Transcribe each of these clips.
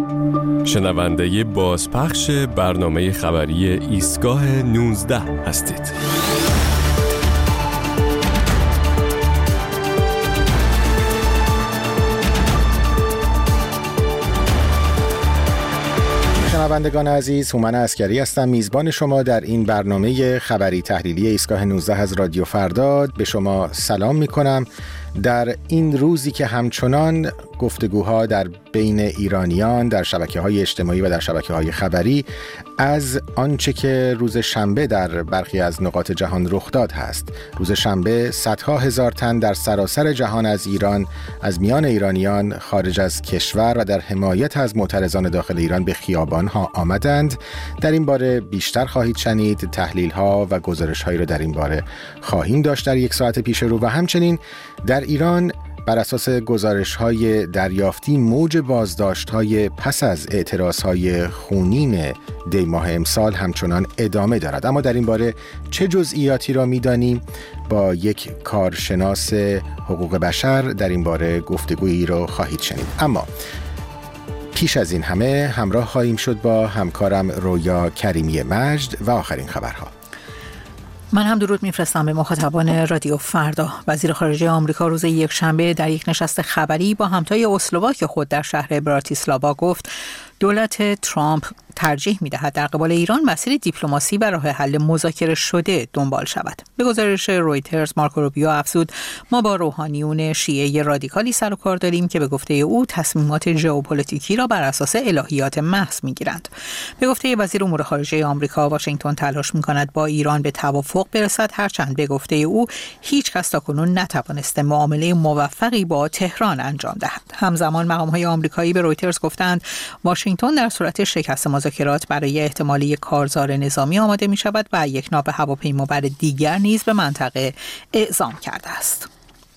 شنونده بازپخش برنامه خبری ایستگاه 19 هستید. شنوندگان عزیز، هومن عسکری هستم، میزبان شما در این برنامه خبری تحلیلی ایستگاه 19 از رادیو فردا. به شما سلام میکنم در این روزی که همچنان گفتگوها در بین ایرانیان در شبکه‌های اجتماعی و در شبکه‌های خبری از آنچه که روز شنبه در برخی از نقاط جهان رخ داد هست. روز شنبه صدها هزار تن در سراسر جهان از ایران، از میان ایرانیان خارج از کشور و در حمایت از معترضان داخل ایران به خیابان‌ها آمدند. در این باره بیشتر خواهید شنید، تحلیل‌ها و گزارش‌هایی را در این باره خواهیم داشت در یک ساعت پیش رو. و همچنین در ایران بر اساس گزارش‌های دریافتی موج بازداشت‌های پس از اعتراض‌های خونین دی ماه امسال همچنان ادامه دارد. اما در این باره چه جزئیاتی را می‌دانیم؟ با یک کارشناس حقوق بشر در این باره گفتگویی را خواهید شنید. اما پیش از این همه همراه خواهیم شد با همکارم رویا کریمی مجد و آخرین خبرها. من هم درود میفرستم به مخاطبان رادیو فردا. وزیر خارجه آمریکا روز یکشنبه در یک نشست خبری با همتای اسلواک خود در شهر براتیسلاوا گفت دولت ترامپ ترجیح می‌دهد در قبال ایران مسیر دیپلماسی و راه حل مذاکره شده دنبال شود. به گزارش رویترز، مارکو روبیو افزود ما با روحانیون شیعه رادیکالی سر و کار داریم که به گفته او تصمیمات ژئوپلیتیکی را بر اساس الهیات محض می‌گیرند. به گفته وزیر امور خارجه آمریکا، واشنگتن تلاش می‌کند با ایران به توافق برسد، هرچند به گفته او هیچ کس تاکنون نتوانسته معامله موفقی با تهران انجام دهد. همزمان مقام‌های آمریکایی به رویترز گفتند واشنگتن در صورت شکست مذاکرات برای احتمالی کارزار نظامی آماده می شود و یک ناو هواپیمابر دیگر نیز به منطقه اعزام کرده است.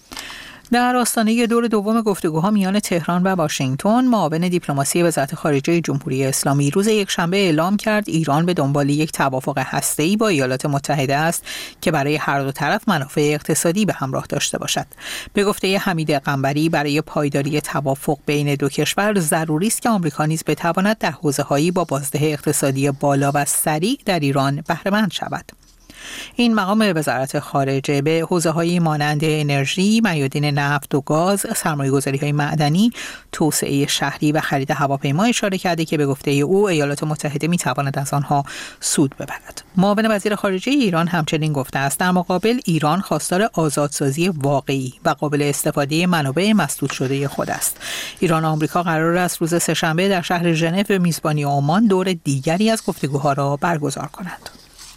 در آستانه دور دوم گفتگوها میان تهران و واشنگتن، معاون دیپلماسی وزارت خارجه جمهوری اسلامی روز یکشنبه اعلام کرد ایران به دنبال یک توافق هسته‌ای با ایالات متحده است که برای هر دو طرف منافع اقتصادی به همراه داشته باشد. به گفته حمید قنبری برای پایداری توافق بین دو کشور ضروری است که آمریکا نیز بتواند در حوزه‌هایی با بازده اقتصادی بالا و سریع در ایران بهره مند شود. این مقام وزارت خارجه به حوزه‌هایی مانند انرژی، میادین نفت و گاز، سرمایه‌گذاری‌های معدنی، توسعه شهری و خرید هواپیما اشاره کرده که به گفته او ایالات متحده می‌تواند از آنها سود ببرد. معاون وزیر خارجه ایران همچنین گفته است در مقابل ایران خواستار آزادسازی واقعی و قابل استفاده منابع مسدود شده خود است. ایران و آمریکا قرار است روز سه‌شنبه در شهر ژنو به میزبانی عمان دور دیگری از گفتگوها را برگزار کنند.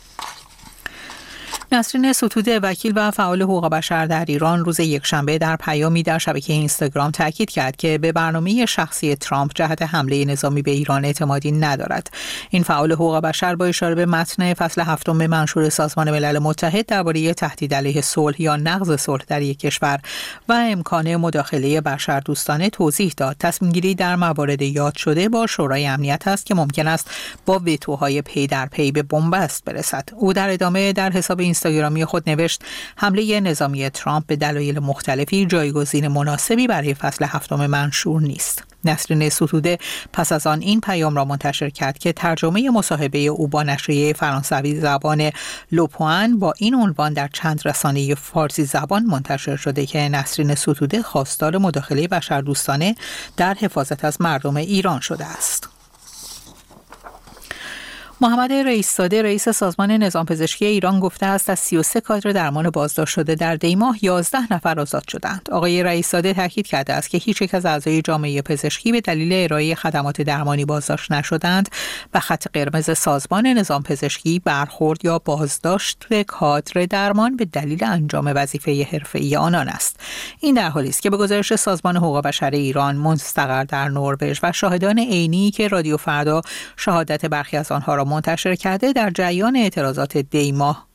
نسرین ستوده، وکیل و فعال حقوق بشر در ایران، روز یکشنبه در پیامی در شبکه اینستاگرام تاکید کرد که به برنامه شخصی ترامپ جهت حمله نظامی به ایران اعتمادی ندارد. این فعال حقوق بشر با اشاره به متن فصل 7 منشور سازمان ملل متحد درباره تهدید علیه صلح یا نقض صلح در یک کشور و امکان مداخله بشردوستانه توضیح داد تصمیم‌گیری در موارد یاد شده با شورای امنیت است که ممکن است با وتوهای پی در پی به بنبست برسد. او در ادامه در حساب اینستاگرامی خود نوشت حمله نظامی ترامپ به دلایل مختلفی جایگزین مناسبی برای فصل 7 منشور نیست. نسرین ستوده پس از آن این پیام را منتشر کرد که ترجمه مصاحبه او با نشریه فرانسوی زبان لوپوان با این عنوان در چند رسانه فارسی زبان منتشر شده که نسرین ستوده خواستار مداخله بشردوستانه در حفاظت از مردم ایران شده است. محمد رئیس‌زاده، رئیس سازمان نظام پزشکی ایران، گفته است از 33 کادر درمان بازداشت شده در دی ماه 11 نفر آزاد شدند. آقای رئیس‌زاده تاکید کرده است که هیچ یک از اعضای جامعه پزشکی به دلیل ارائه خدمات درمانی بازداشت نشدند و خط قرمز سازمان نظام پزشکی برخورد یا بازداشت کادر درمان به دلیل انجام وظیفه حرفه‌ای آنان است. این در حالی است که به گزارش سازمان حقوق بشر ایران مستقر در نروژ و شاهدان عینی که رادیو فردا شهادت برخی از آنها را منتشر کرده، در جریان اعتراضات دی ماه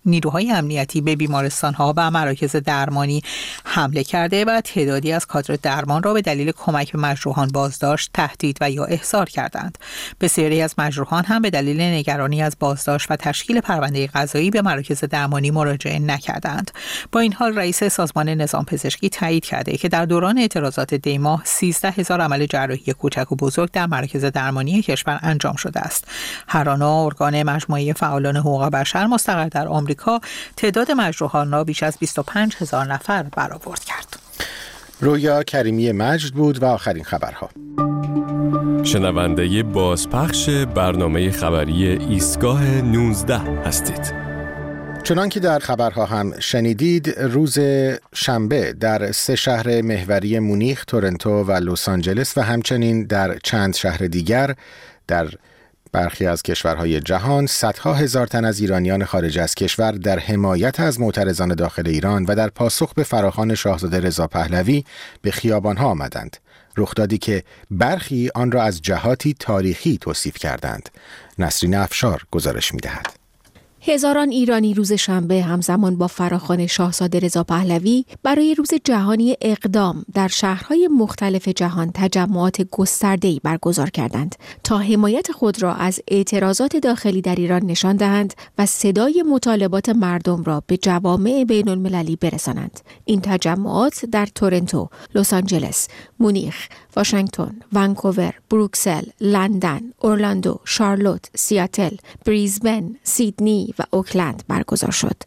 نیروهای امنیتی به بیمارستان‌ها و مراکز درمانی حمله کرده و تعدادی از کادر درمان را به دلیل کمک به مجروحان بازداشت، تهدید و یا احضار کردند. بسیاری از مجروحان هم به دلیل نگرانی از بازداشت و تشکیل پرونده قضایی به مراکز درمانی مراجعه نکردند. با این حال رئیس سازمان نظام پزشکی تایید کرده که در دوران اعتراضات دی ماه 13,000 عمل جراحی کوچک و بزرگ در مراکز درمانی کشور انجام شده است. هرانا، ارگان مجموعه فعالان حقوق بشر مستقر در آمریکا، تعداد مجروحان را بیش از 25,000 نفر برآورد کرد. رویا کریمی مجد بود و آخرین خبرها. شنونده بازپخش برنامه خبری ایستگاه 19 هستید. چنان که در خبرها هم شنیدید، روز شنبه در 3 شهر محوری مونیخ، تورنتو و لس آنجلس و همچنین در چند شهر دیگر در برخی از کشورهای جهان صدها هزار تن از ایرانیان خارج از کشور در حمایت از معترضان داخل ایران و در پاسخ به فراخوان شاهزاده رضا پهلوی به خیابانها آمدند. رخدادی که برخی آن را از جهاتی تاریخی توصیف کردند. نسرین افشار گزارش می‌دهد. هزاران ایرانی روز شنبه همزمان با فراخوان شاهزاده رضا پهلوی برای روز جهانی اقدام در شهرهای مختلف جهان تجمعات گسترده‌ای برگزار کردند تا حمایت خود را از اعتراضات داخلی در ایران نشان دهند و صدای مطالبات مردم را به جوامع بین‌المللی برسانند. این تجمعات در تورنتو، لس آنجلس، مونیخ، واشنگتن، ونکوور، بروکسل، لندن، اورلاندو، شارلوت، سیاتل، بریزبن، سیدنی و اوکلند برگزار شد.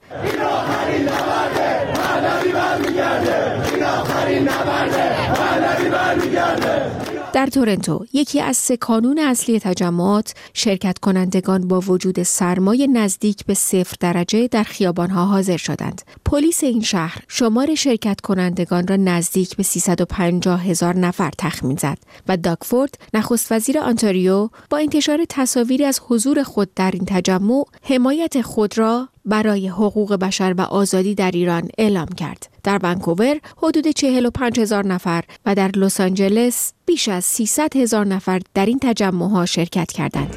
در تورنتو، یکی از 3 کانون اصلی تجمعات، شرکت کنندگان با وجود سرمای نزدیک به 0 درجه در خیابانها حاضر شدند. پلیس این شهر شمار شرکت کنندگان را نزدیک به 350,000 نفر تخمین زد و داگ فورد، نخست وزیر آنتاریو، با انتشار تصاویری از حضور خود در این تجمع، حمایت خود را برای حقوق بشر و آزادی در ایران اعلام کرد. در ونکوور حدود 45,000 نفر و در لس آنجلس بیش از 300,000 نفر در این تجمع‌ها شرکت کردند.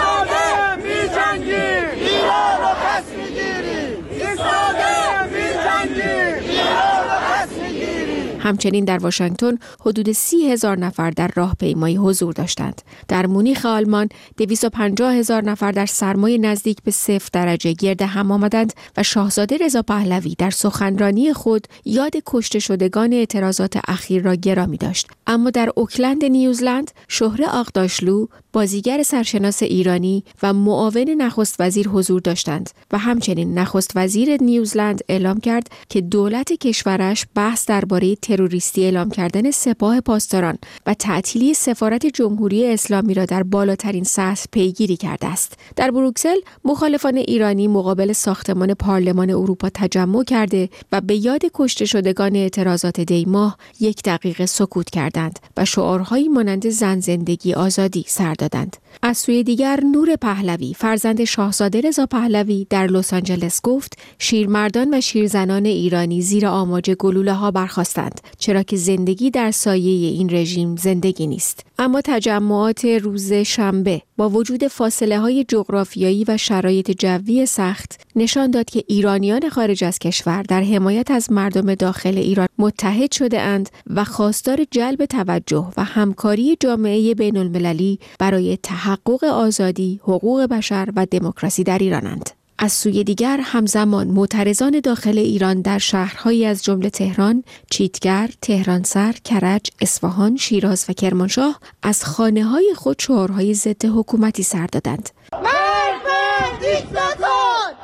همچنین در واشنگتن حدود 30,000 نفر در راهپیمایی حضور داشتند. در مونیخ آلمان 250,000 نفر در سرمای نزدیک به 0 درجه گرد هم آمدند و شاهزاده رضا پهلوی در سخنرانی خود یاد کشته شدگان اعتراضات اخیر را گرامی داشت. اما در اوکلند نیوزلند، شهره آقداشلو، بازیگر سرشناس ایرانی و معاون نخست وزیر حضور داشتند و همچنین نخست وزیر نیوزلند اعلام کرد که دولت کشورش بحث درباره تروریستی اعلام کردن سپاه پاسداران و تعطیلی سفارت جمهوری اسلامی را در بالاترین سطح پیگیری کرده است. در بروکسل، مخالفان ایرانی مقابل ساختمان پارلمان اروپا تجمع کرده و به یاد کشته شدگان اعتراضات دی ماه 1 دقیقه سکوت کردند و شعارهایی مانند زن زندگی آزادی سر دادند. از سوی دیگر، نور پهلوی، فرزند شاهزاده رضا پهلوی، در لس آنجلس گفت شیرمردان و شیرزنان ایرانی زیر آماج گلوله‌ها برخاستند، چرا که زندگی در سایه این رژیم زندگی نیست. اما تجمعات روز شنبه با وجود فاصله‌های جغرافیایی و شرایط جوی سخت نشان داد که ایرانیان خارج از کشور در حمایت از مردم داخل ایران متحد شده اند و خواستار جلب توجه و همکاری جامعه بین‌المللی برای تحقق آزادی، حقوق بشر و دموکراسی در ایرانند. از سوی دیگر، همزمان معترضان داخل ایران در شهرهایی از جمله تهران، چیتگر، تهرانسر، کرج، اصفهان، شیراز و کرمانشاه از خانه‌های خود شعارهای ضد حکومتی سر دادند. مرد بر دیکتاتور!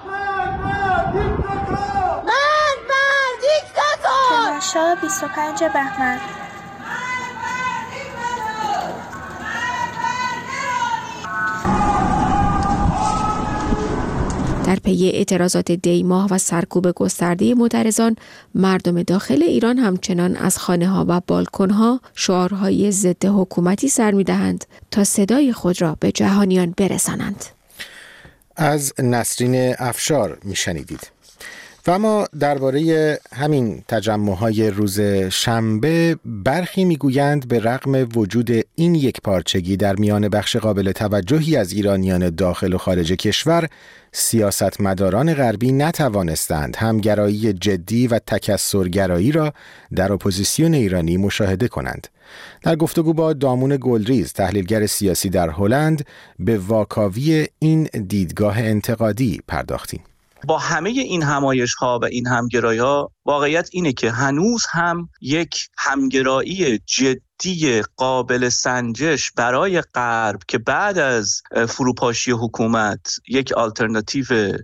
مرد بر دیکتاتور! کرمانشاه 25 بهمن. در پی اعتراضات دی ماه و سرکوب گسترده معترضان، مردم داخل ایران همچنان از خانه‌ها و بالکن‌ها شعارهای ضد حکومتی سر می‌دهند تا صدای خود را به جهانیان برسانند. از نسرین افشار میشنیدید. و اما درباره همین تجمع‌های روز شنبه برخی میگویند به رغم وجود این یک پارچگی در میان بخش قابل توجهی از ایرانیان داخل و خارج کشور، سیاستمداران غربی نتوانستند همگرایی جدی و تکثرگرایی را در اپوزیسیون ایرانی مشاهده کنند. در گفتگو با دامون گلریز، تحلیلگر سیاسی در هلند، به واکاوی این دیدگاه انتقادی پرداختیم. با همه این همایش‌ها و این همگرایی‌ها واقعیت اینه که هنوز هم یک همگرایی جدی قابل سنجش برای غرب که بعد از فروپاشی حکومت یک آلترناتیو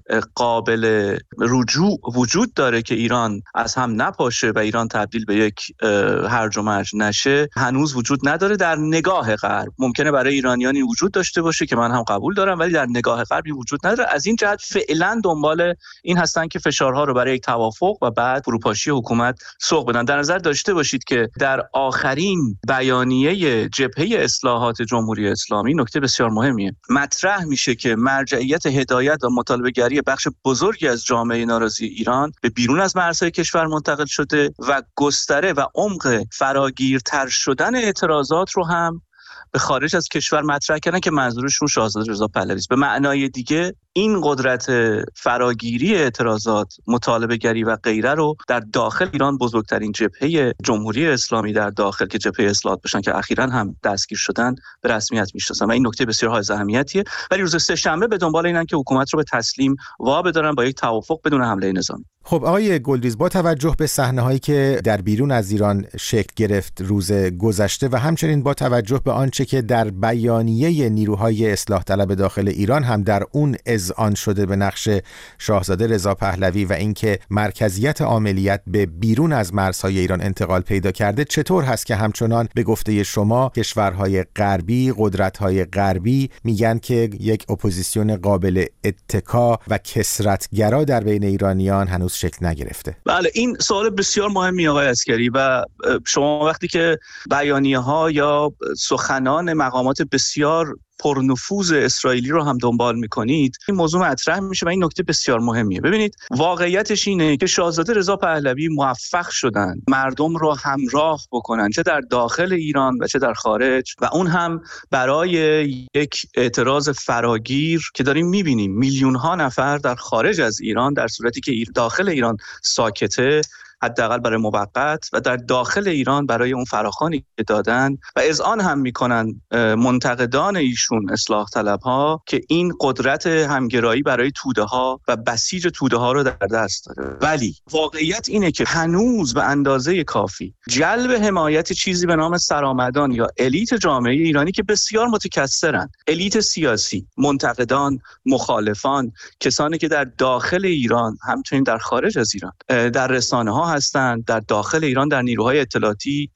قابل رجوع وجود داره که ایران از هم نپاشه و ایران تبدیل به یک هرج و مرج نشه، هنوز وجود نداره در نگاه غرب. ممکنه برای ایرانیانی وجود داشته باشه که من هم قبول دارم، ولی در نگاه غربی وجود نداره. از این جهت فعلا دنبال این هستن که فشارها رو برای یک توافق و بعد فروپاشی حکومت سوق بدن. در نظر داشته باشید که در آخرین بیانیه جبهه اصلاحات جمهوری اسلامی نکته بسیار مهمیه. مطرح میشه که مرجعیت هدایت و مطالبه‌گری بخش بزرگی از جامعه ناراضی ایران به بیرون از مرزهای کشور منتقل شده و گستره و عمق فراگیرتر شدن اعتراضات رو هم به خارج از کشور مطرح کردن که منظورشون شاهزاده رضا پهلوی است. به معنای دیگه این قدرت فراگیری اعتراضات، مطالبه‌گری و غیره رو در داخل ایران بزرگترین جبهه جمهوری اسلامی در داخل که جبهه اصلاحات باشن که اخیراً هم دستگیر شدن به رسمیت میشناسن و این نکته بسیار حائز اهمیتیه. ولی روز سه‌شنبه به دنبال اینن که حکومت رو به تسلیم وابدارن با یک توافق بدون حمله نظامی. خب آقای گلریز، با توجه به صحنه‌هایی که در بیرون از ایران شکل گرفت روز گذشته و همچنین با توجه به آنچه که در بیانیه نیروهای اصلاح طلب داخل ایران هم در اون اذعان شده به نقش شاهزاده رضا پهلوی و اینکه مرکزیت عاملیت به بیرون از مرزهای ایران انتقال پیدا کرده، چطور هست که همچنان به گفته شما کشورهای غربی، قدرت‌های غربی میگن که یک اپوزیسیون قابل اتکا و کثرت‌گرا در بین ایرانیان هنوز شکل نگرفته؟ بله، این سوال بسیار مهمی آقای عسکری و شما وقتی که بیانیه‌ها یا سخنان مقامات بسیار پرنفوذ اسرائیلی رو هم دنبال میکنید، این موضوع مطرح میشه و این نکته بسیار مهمیه. ببینید، واقعیتش اینه که شاهزاده رضا پهلوی موفق شدن مردم رو همراه بکنن، چه در داخل ایران و چه در خارج، و اون هم برای یک اعتراض فراگیر که داریم میبینیم میلیون ها نفر در خارج از ایران در صورتی که داخل ایران ساکته، حداقل برای موقت، و در داخل ایران برای اون فراخوانی که دادن و اذعان هم میکنن منتقدان ایشون اصلاح طلبها که این قدرت همگرایی برای توده ها و بسیج توده ها رو در دست داره. ولی واقعیت اینه که هنوز به اندازه کافی جلب حمایت چیزی به نام سرآمدان یا الیت جامعه ایرانی که بسیار متکثرن، الیت سیاسی، منتقدان، مخالفان، کسانی که در داخل ایران همچنین در خارج از ایران در رسانه‌ها هستند، در داخل ایران در نیروهای اطلاعاتی،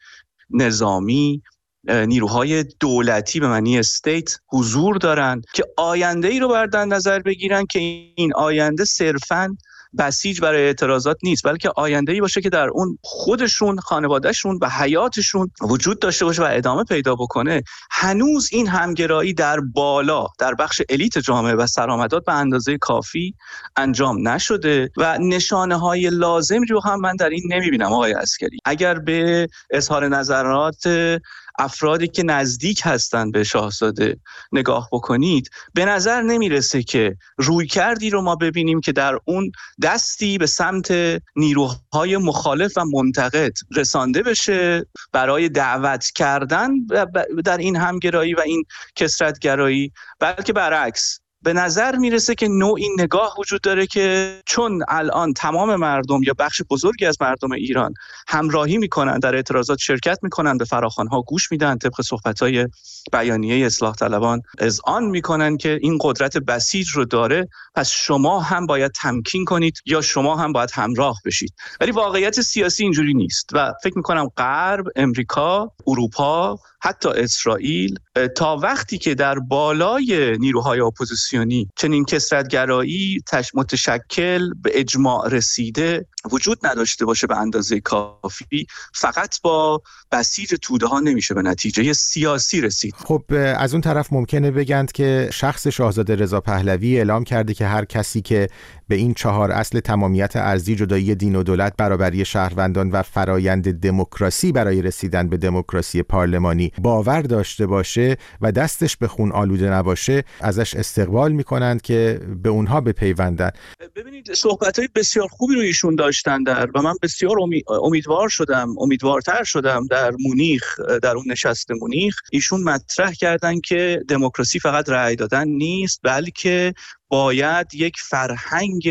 نظامی، نیروهای دولتی به معنی استیت حضور دارند که آینده ای رو در نظر بگیرن که این آینده صرفاً بسیج برای اعتراضات نیست، بلکه آینده‌ای باشه که در اون خودشون، خانوادهشون و حیاتشون وجود داشته باشه و ادامه پیدا بکنه. هنوز این همگرایی در بالا در بخش الیت جامعه و سرآمدات به اندازه کافی انجام نشده و نشانه‌های لازم رو هم من در این نمی‌بینم آقای عسکری. اگر به اظهار نظرات افرادی که نزدیک هستند به شاهزاده نگاه بکنید، به نظر نمیرسه که رویکردی رو ما ببینیم که در اون دستی به سمت نیروهای مخالف و منتقد رسانده بشه برای دعوت کردن در این همگرایی و این کثرت‌گرایی، بلکه برعکس به نظر میرسه که نوعی نگاه وجود داره که چون الان تمام مردم یا بخش بزرگی از مردم ایران همراهی میکنن، در اعتراضات شرکت میکنن، به فراخوان‌ها گوش میدن، طبق صحبت‌های بیانیه اصلاح طلبان اذعان میکنن که این قدرت بسیج رو داره، پس شما هم باید تمکین کنید یا شما هم باید همراه بشید. ولی واقعیت سیاسی اینجوری نیست و فکر میکنم غرب، امریکا، اروپا، حتی اسرائیل تا وقتی که در بالای نیروهای اپوزیسیونی چنین کثرت‌گرایی متشکل به اجماع رسیده وجود نداشته باشه به اندازه کافی، فقط با بسیج توده ها نمیشه به نتیجه سیاسی رسید. خب از اون طرف ممکنه بگند که شخص شاهزاده رضا پهلوی اعلام کرده که هر کسی که به این 4 اصل تمامیت ارضی، جدایی دین و دولت، برابری شهروندان و فرایند دموکراسی برای رسیدن به دموکراسی پارلمانی باور داشته باشه و دستش به خون آلوده نباشه، ازش استقبال میکنند که به اونها بپیوندن. ببینید صحبت‌های بسیار خوبی رو ایشون داشتن و من بسیار امیدوارتر شدم در مونیخ، در اون نشست مونیخ ایشون مطرح کردن که دموکراسی فقط رأی دادن نیست، بلکه باید یک فرهنگ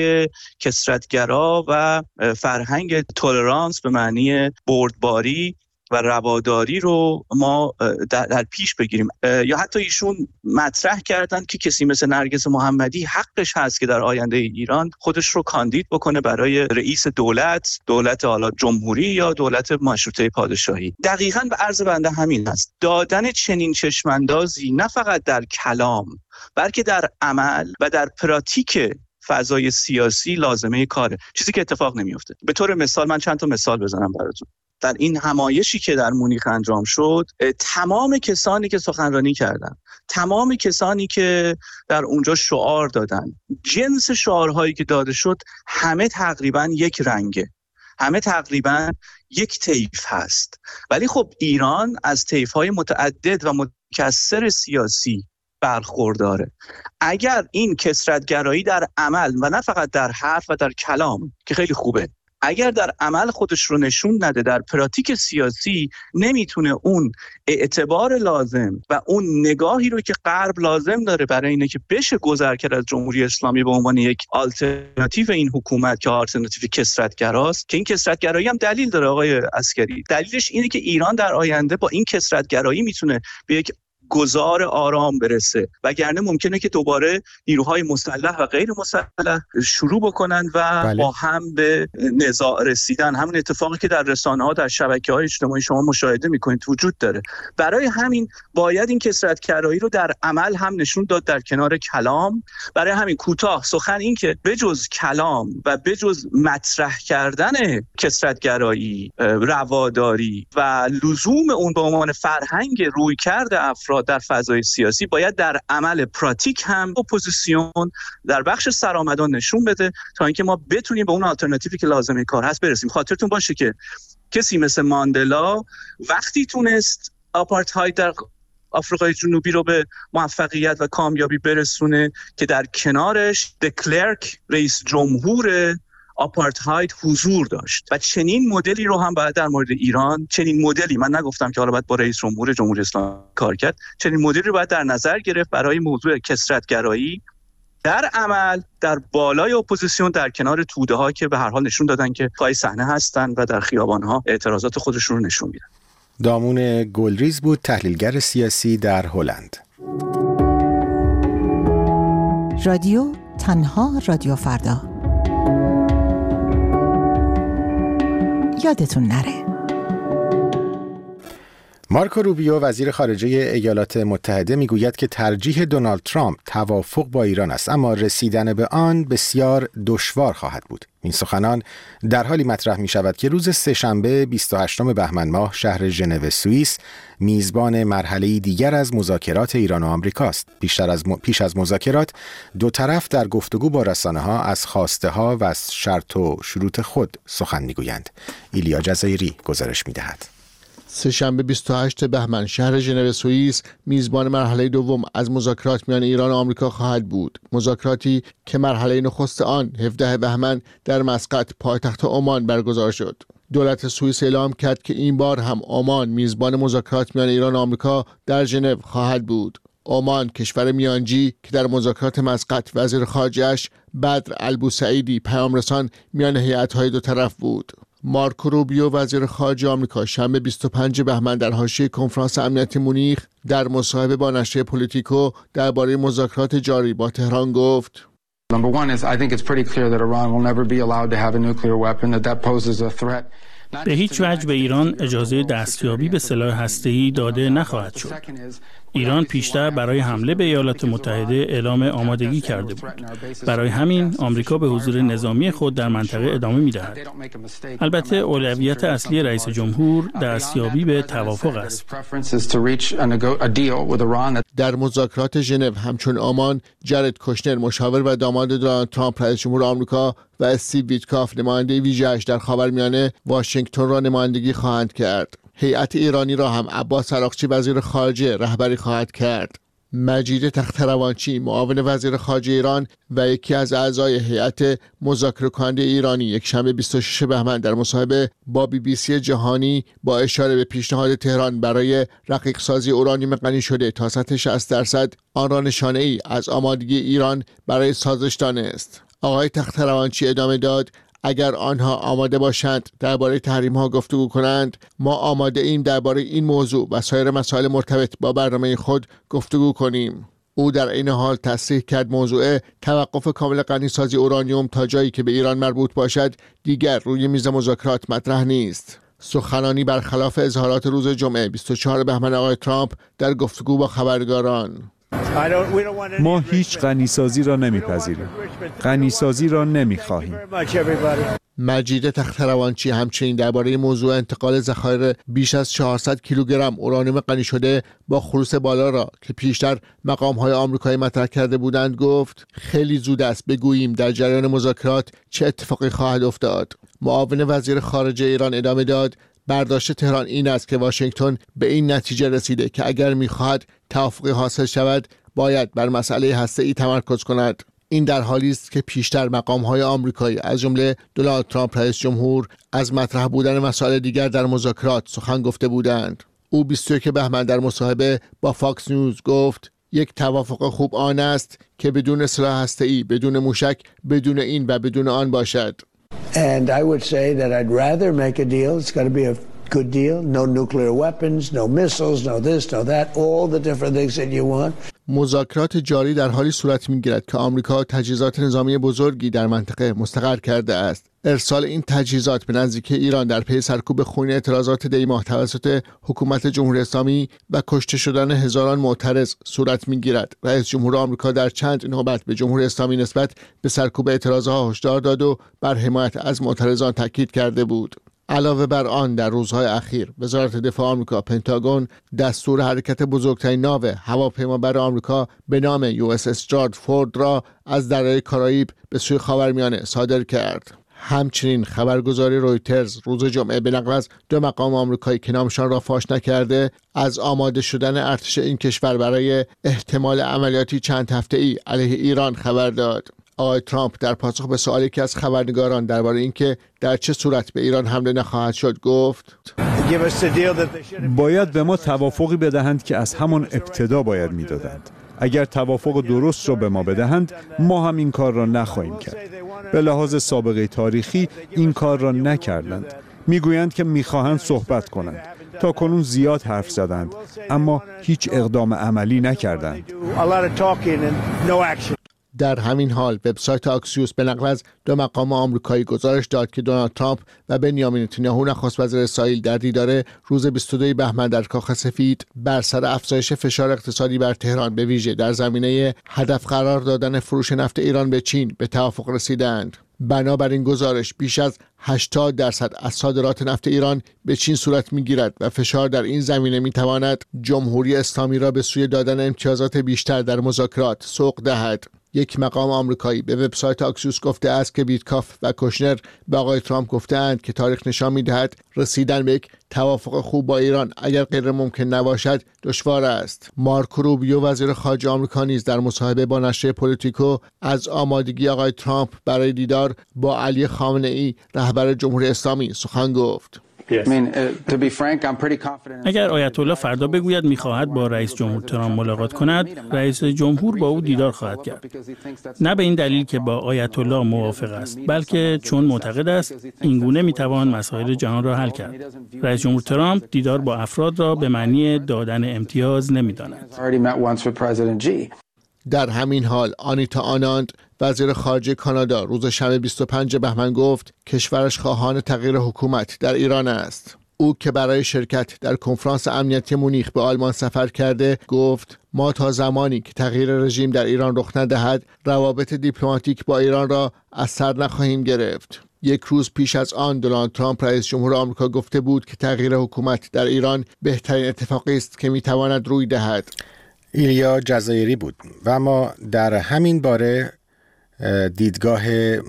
کثرت‌گرا و فرهنگ تولرانس به معنی بردباری و رواداری رو ما در پیش بگیریم. یا حتی ایشون مطرح کردن که کسی مثل نرگس محمدی حقش هست که در آینده ایران خودش رو کاندید بکنه برای رئیس دولت حالا جمهوری یا دولت مشروطه پادشاهی. دقیقاً به عرض بنده همین هست. دادن چنین چشماندازی نه فقط در کلام بلکه در عمل و در پراتیک فضای سیاسی لازمه کاره، چیزی که اتفاق نمیفته. به طور مثال من چند تا مثال بزنم براتون. در این همایشی که در مونیخ انجام شد، تمام کسانی که سخنرانی کردن، تمام کسانی که در اونجا شعار دادن، جنس شعارهایی که داده شد همه تقریبا یک رنگه، همه تقریبا یک طیف هست. ولی خب ایران از طیف‌های متعدد و متکثر سیاسی برخورداره. اگر این کثرت‌گرایی در عمل و نه فقط در حرف و در کلام که خیلی خوبه، اگر در عمل خودش رو نشون نده، در پراتیک سیاسی نمیتونه اون اعتبار لازم و اون نگاهی رو که غرب لازم داره برای اینه که بشه گذر کرد از جمهوری اسلامی به عنوان یک آلترناتیو این حکومت که آلترناتیو کثرت‌گراست، که این کثرت‌گرایی هم دلیل داره آقای عسکری. دلیلش اینه که ایران در آینده با این کثرت‌گرایی میتونه به یک گذار آرام برسه، وگرنه ممکنه که دوباره نیروهای مسلح و غیر مسلح شروع بکنن و با هم به نزاع رسیدن. همون اتفاقی که در رسانه‌ها، در شبکه‌های اجتماعی شما مشاهده می‌کنید وجود داره. برای همین باید این کثرت‌گرایی رو در عمل هم نشون داد در کنار کلام. برای همین کوتاه سخن این که بجز کلام و بجز مطرح کردن کثرت‌گرایی، رواداری و لزوم اون به عنوان فرهنگ رویکرد افراد در فضای سیاسی، باید در عمل پراتیک هم اپوزیسیون در بخش سرآمدان نشون بده تا اینکه ما بتونیم به اون آلترناتیوی که لازمه کار هست برسیم. خاطرتون باشه که کسی مثل ماندلا وقتی تونست آپارتاید در آفریقای جنوبی رو به موفقیت و کامیابی برسونه که در کنارش دکلرک رئیس جمهور آپارتاید حضور داشت و چنین مدلی رو هم باید در مورد ایران، چنین مدلی، من نگفتم که حالا باید با رئیس جمهور جمهوری اسلامی کار کرد، چنین مدلی رو باید در نظر گرفت برای موضوع کثرت‌گرایی در عمل، در بالای اپوزیسیون، در کنار توده ها که به هر حال نشون دادن که پای صحنه هستن و در خیابان ها اعتراضات خودشون رو نشون میدن. دامون گلریز بود، تحلیلگر سیاسی در هلند. رادیو تنها رادیو فردا. یادتون نره. مارکو روبیو وزیر خارجه ایالات متحده میگوید که ترجیح دونالد ترامپ توافق با ایران است، اما رسیدن به آن بسیار دشوار خواهد بود. این سخنان در حالی مطرح می شود که روز سه‌شنبه 28 بهمن ماه شهر ژنو سوئیس میزبان مرحله دیگر از مذاکرات ایران و آمریکاست. پیش از مذاکرات دو طرف در گفتگو با رسانه‌ها از خواسته ها و از شرط و شروط خود سخن میگویند. ایلیا جزایری گزارش میدهد. سه‌شنبه 28 بهمن شهر ژنو سوئیس میزبان مرحله دوم از مذاکرات میان ایران و آمریکا خواهد بود. مذاکراتی که مرحله نخست آن 17 بهمن در مسقط پایتخت عمان برگزار شد. دولت سوئیس اعلام کرد که این بار هم عمان میزبان مذاکرات میان ایران و آمریکا در ژنو خواهد بود. عمان کشور میانجی که در مذاکرات مسقط وزیر خارجه‌اش بدر البوسعیدی پیامرسان میان هیئت‌های دو طرف بود. مارکو روبیو وزیر خارجه آمریکا شنبه 25 بهمن در حاشیه کنفرانس امنیتی مونیخ در مصاحبه با نشریه پولیتیکو درباره مذاکرات جاری با تهران گفت: Number one is I think it's pretty clear that Iran will never be allowed to have a nuclear weapon, that poses a threat. به هیچ وجه به ایران اجازه دستیابی به سلاح هسته‌ای داده نخواهد شد. ایران پیشتر برای حمله به ایالات متحده اعلام آمادگی کرده بود. برای همین آمریکا به حضور نظامی خود در منطقه ادامه می‌دهد. البته اولویت اصلی رئیس جمهور دستیابی به توافق است. در مذاکرات ژنو همچون آمان، جرد کوشنر مشاور و داماد دونالد ترامپ رئیس جمهور آمریکا و استیو ویتکاف نماینده ویژه‌اش در خاورمیانه واشنگتن را نمایندگی خواهند کرد. هیئت ایرانی را هم عباس عراقچی وزیر خارجه رهبری خواهد کرد. مجید تخت‌روانچی معاون وزیر خارجه ایران و یکی از اعضای هیئت مذاکره کننده ایرانی یکشنبه 26 بهمن در مصاحبه با BBC جهانی با اشاره به پیشنهاد تهران برای رقیق سازی اورانیوم غنی شده تا سطح 60% آن را نشانه‌ای از آمادگی ایران برای سازش دانست. آقای تخت‌روانچی ادامه داد: اگر آنها آماده باشند درباره تحریم‌ها گفتگو کنند، ما آماده ایم درباره این موضوع و سایر مسائل مرتبط با برنامه خود گفتگو کنیم. او در این حال تصریح کرد موضوع توقف کامل غنی‌سازی اورانیوم تا جایی که به ایران مربوط باشد دیگر روی میز مذاکرات مطرح نیست. سخنانی برخلاف اظهارات روز جمعه 24 بهمن آقای ترامپ در گفتگو با خبرنگاران. ما هیچ غنی‌سازی را نمیپذیریم. غنی‌سازی را نمیخواهیم. مجید تخت‌روانچی همچنین درباره موضوع انتقال ذخایر بیش از 400 کیلوگرم اورانیوم غنی شده با خروس بالا را که پیشتر مقام‌های آمریکایی مطرح کرده بودند گفت: خیلی زود است بگوییم در جریان مذاکرات چه اتفاقی خواهد افتاد. معاون وزیر خارجه ایران ادامه داد: برداشت تهران این است که واشنگتن به این نتیجه رسیده که اگر می‌خواهد توافقی حاصل شود باید بر مسئله هسته‌ای تمرکز کند. این در حالی است که پیشتر مقام‌های آمریکایی از جمله دونالد ترامپ رئیس جمهور از مطرح بودن مسائل دیگر در مذاکرات سخن گفته بودند. او 21 بهمن در مصاحبه با فاکس نیوز گفت: یک توافق خوب آن است که بدون سلاح هسته‌ای، بدون موشک، بدون این و بدون آن باشد. And I would say that I'd rather make a deal. It's got to be a good deal. No nuclear weapons, no missiles, no this, no that, all the different things that you want. مذاکرات جاری در حالی صورت می‌گیرد که آمریکا تجهیزات نظامی بزرگی در منطقه مستقر کرده است. ارسال این تجهیزات به نزدیکی ایران در پی سرکوب خونی اعتراضات دی ماه توسط حکومت جمهوری اسلامی و کشته شدن هزاران معترض صورت می‌گیرد. رئیس جمهور آمریکا در چند نوبت به جمهوری اسلامی نسبت به سرکوب اعتراضها هشدار داد و بر حمایت از معترضان تاکید کرده بود. علاوه بر آن در روزهای اخیر وزارت دفاع آمریکا پنتاگون دستور حرکت بزرگترین ناو هواپیمابر آمریکا به نام USS جورج فورد را از دریای کارائیب به سوی خاورمیانه صادر کرد. همچنین خبرگزاری رویترز روز جمعه به نقل از 2 مقام آمریکایی که نامشان را فاش نکرده از آماده شدن ارتش این کشور برای احتمال عملیاتی چند هفته‌ای علیه ایران خبر داد. آقای ترامپ در پاسخ به سوالی که از خبرنگاران درباره اینکه در چه صورت به ایران حمله نخواهد شد گفت: باید به ما توافقی بدهند که از همان ابتدا باید میدادند. اگر توافق درست را به ما بدهند ما هم این کار را نخواهیم کرد. به لحاظ سابقه تاریخی این کار را نکردند. میگویند که میخواهند صحبت کنند. تا کنون زیاد حرف زدند اما هیچ اقدام عملی نکردند. در همین حال وبسایت آکسیوس به نقل از 2 مقام آمریکایی گزارش داد که دونالد ترامپ و بنیامین نتانیاهو نخست وزیر اسرائیل در دیدار روز 22 بهمن در کاخ سفید بر سر افزایش فشار اقتصادی بر تهران به ویژه در زمینه هدف قرار دادن فروش نفت ایران به چین به توافق رسیدند. بنابراین گزارش بیش از 80% از صادرات نفت ایران به چین صورت می‌گیرد و فشار در این زمینه می‌تواند جمهوری اسلامی را به سوی دادن امتیازات بیشتر در مذاکرات سوق دهد. یک مقام آمریکایی به وبسایت آکسیوس گفته است که ویتکاف و کوشنر به آقای ترامپ گفتند که تاریخ نشان می‌دهد رسیدن به یک توافق خوب با ایران اگر غیر ممکن نباشد دشوار است. مارکو روبیو وزیر خارجه آمریکا نیز در مصاحبه با نشریه پولیتیکو از آمادگی آقای ترامپ برای دیدار با علی خامنه‌ای رهبر جمهوری اسلامی سخن گفت. اگر آیت الله فردا بگوید می‌خواهد با رئیس جمهور ترامپ ملاقات کند، رئیس جمهور با او دیدار خواهد کرد. نه به این دلیل که با آیت الله موافق است، بلکه چون معتقد است این گونه می‌توان مسائل جهان را حل کرد. رئیس جمهور ترامپ دیدار با افراد را به معنی دادن امتیاز نمی‌داند. در همین حال آنیتا آناند وزیر خارجه کانادا روز شنبه 25 بهمن گفت کشورش خواهان تغییر حکومت در ایران است. او که برای شرکت در کنفرانس امنیتی مونیخ به آلمان سفر کرده گفت ما تا زمانی که تغییر رژیم در ایران رخ ندهد روابط دیپلماتیک با ایران را از سر نخواهیم گرفت. یک روز پیش از آن دونالد ترامپ رئیس جمهور آمریکا گفته بود که تغییر حکومت در ایران بهترین اتفاقی است که میتواند روی دهد. ایلیا جزایری بود. و اما در همین باره دیدگاه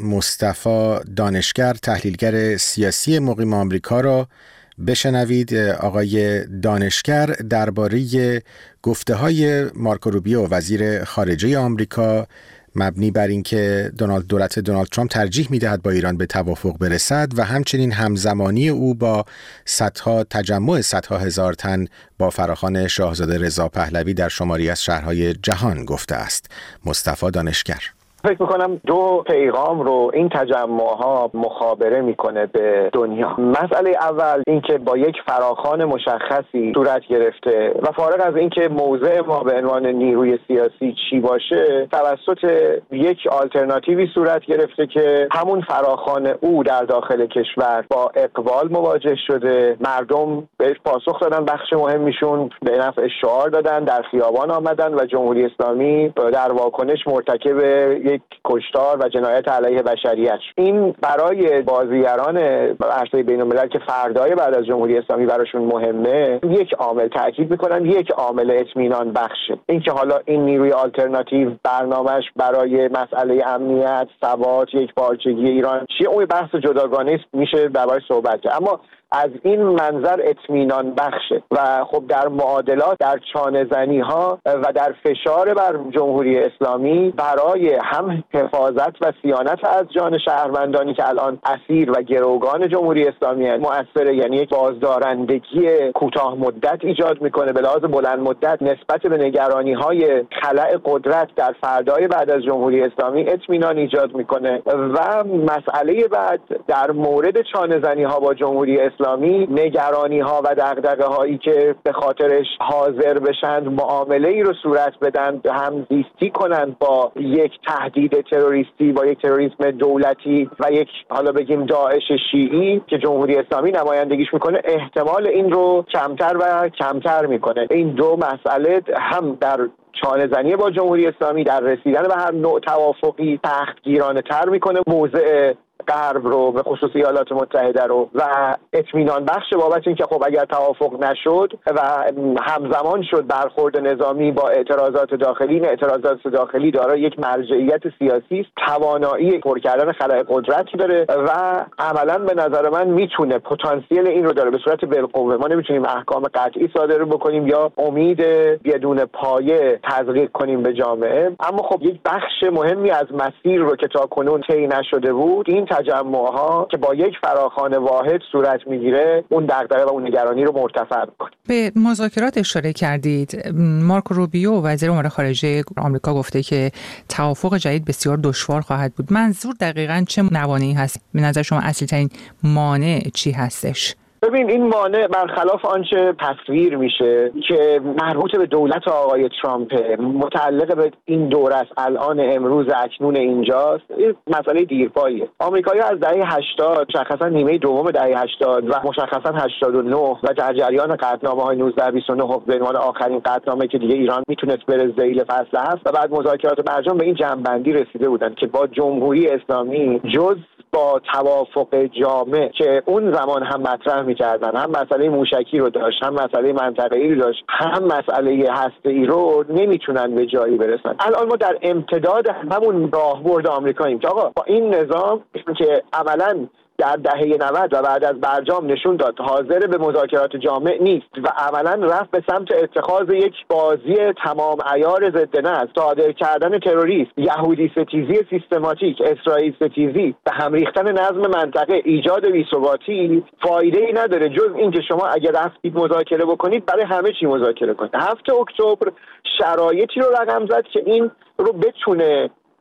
مصطفی دانشگر تحلیلگر سیاسی مقیم آمریکا را بشنوید. آقای دانشگر درباره گفته‌های مارکو روبیو وزیر خارجه آمریکا مبنی بر اینکه دولت دونالد ترامپ ترجیح می‌دهد با ایران به توافق برسد و همچنین همزمانی او با تجمع صدها هزار تن با فراخوان شاهزاده رضا پهلوی در شماری از شهرهای جهان گفته است. مصطفی دانشگر: فکر میکنم دو پیغام رو این تجمعها مخابره میکنه به دنیا. مسئله اول اینکه با یک فراخوان مشخصی صورت گرفته و فارغ از اینکه موضع ما به عنوان نیروی سیاسی چی باشه، توسط یک آلترناتیوی صورت گرفته که همون فراخوان او در داخل کشور با اقبال مواجه شده. مردم بهش پاسخ دادن، بخش مهمیشون به نفع شعار دادن، در خیابان آمدن و جمهوری اسلامی در واکنش مرتکب یک کشتار و جنایت علیه بشریت. این برای بازیگران عرصه بین‌الملل که فردای بعد از جمهوری اسلامی براشون مهمه، یک عامل تاکید میکنن، یک عامل اطمینان بخشه. اینکه حالا این نیروی آلترناتیو برنامه‌اش برای مسئله امنیت، ثبات، یک پارچگی ایران چیه، اون بحث جداگانه است، میشه دربارش صحبت کرد. اما از این منظر اطمینان بخشه و خب در معادلات، در چانه‌زنی ها و در فشار بر جمهوری اسلامی برای هم حفاظت و صیانت از جان شهروندانی که الان اسیر و گروگان جمهوری اسلامی مؤثره، یعنی یک بازدارندگی کوتاه مدت ایجاد میکنه، به لحاظ بلند مدت نسبت به نگرانی های خلأ قدرت در فردای بعد از جمهوری اسلامی اطمینان ایجاد میکنه. و مسئله بعد در مورد چانه‌زنی ها با جمهوری اسلامی، نگرانی ها و دغدغه هایی که به خاطرش حاضر بشن معامله ای رو صورت بدن، هم زیستی کنند با یک تهدید تروریستی، با یک تروریسم دولتی و یک حالا بگیم داعش شیعی که جمهوری اسلامی نمایندگیش میکنه، احتمال این رو کمتر و کمتر میکنه. این دو مسئله هم در چانه‌زنی با جمهوری اسلامی، در رسیدن به هر نوع توافقی سختگیرانه تر میکنه موضع غرب رو، به خصوص ایالات متحده رو، و اطمینان بخش بابت این که خب اگر توافق نشد و همزمان شد برخورد نظامی با اعتراضات داخلی، این اعتراضات داخلی دارای یک مرجعیت سیاسی است، توانایی پر کردن خلأ قدرتی داره و عملا به نظر من میتونه پتانسیل این رو داره به صورت بالقوه. ما نمیتونیم احکام قطعی صادر بکنیم یا امید بدون پایه تزریق کنیم به جامعه، اما خب یک بخش مهمی از مسیر رو که تاکنون طی نشده بود، این تجمعها که با یک فراخوان واحد صورت میگیره، اون دغدغه و اون نگرانی رو مرتفع میکنه. به مذاکرات اشاره کردید. مارکو روبیو وزیر امور خارجه آمریکا گفته که توافق جدید بسیار دشوار خواهد بود. منظور دقیقاً چه موانعی هست؟ به نظر شما اصلی ترین مانع چی هستش؟ ببین، این مانع برخلاف آنچه تصویر میشه که مربوط به دولت آقای ترامپ، متعلق به این دوره است، الان امروز اکنون اینجاست، این مسئله دیرپاییه. آمریکایی‌ها از دهه 80 مشخصا نیمه دوم دهه 80 و مشخصا 89 و در جریان قطعنامه‌های 1929 به عنوان آخرین قطعنامه که دیگه ایران میتونست بره ذیل فصل هست و بعد مذاکرات برجام به این جنبندی رسیده بودن که با جمهوری اسلامی جز با توافق جامع که اون زمان هم مطرح می‌کردن، هم مسئله موشکی رو داشت، هم مسئله منطقه‌ای رو داشت، هم مسئله هسته‌ای رو، نمیتونن به جایی برسن. الان ما در امتداد همون راهبرد آمریکاییم که آقا با این نظام که عملاً در دهه 90 و بعد از برجام نشون داد حاضر به مذاکرات جامع نیست و عملاً رفت به سمت اتخاذ یک بازی تمام عیار ضد نسل، صادر کردن تروریسم، یهودی ستیزی سیستماتیک، اسرائیل ستیزی، به هم ریختن نظم منطقه، ایجاد بی‌ثباتی، فایده‌ای نداره جز اینکه شما اگر رفتید مذاکره بکنید برای همه چی مذاکره کنید. 7 اکتبر شرایطی رو رقم زد که این رو بتونه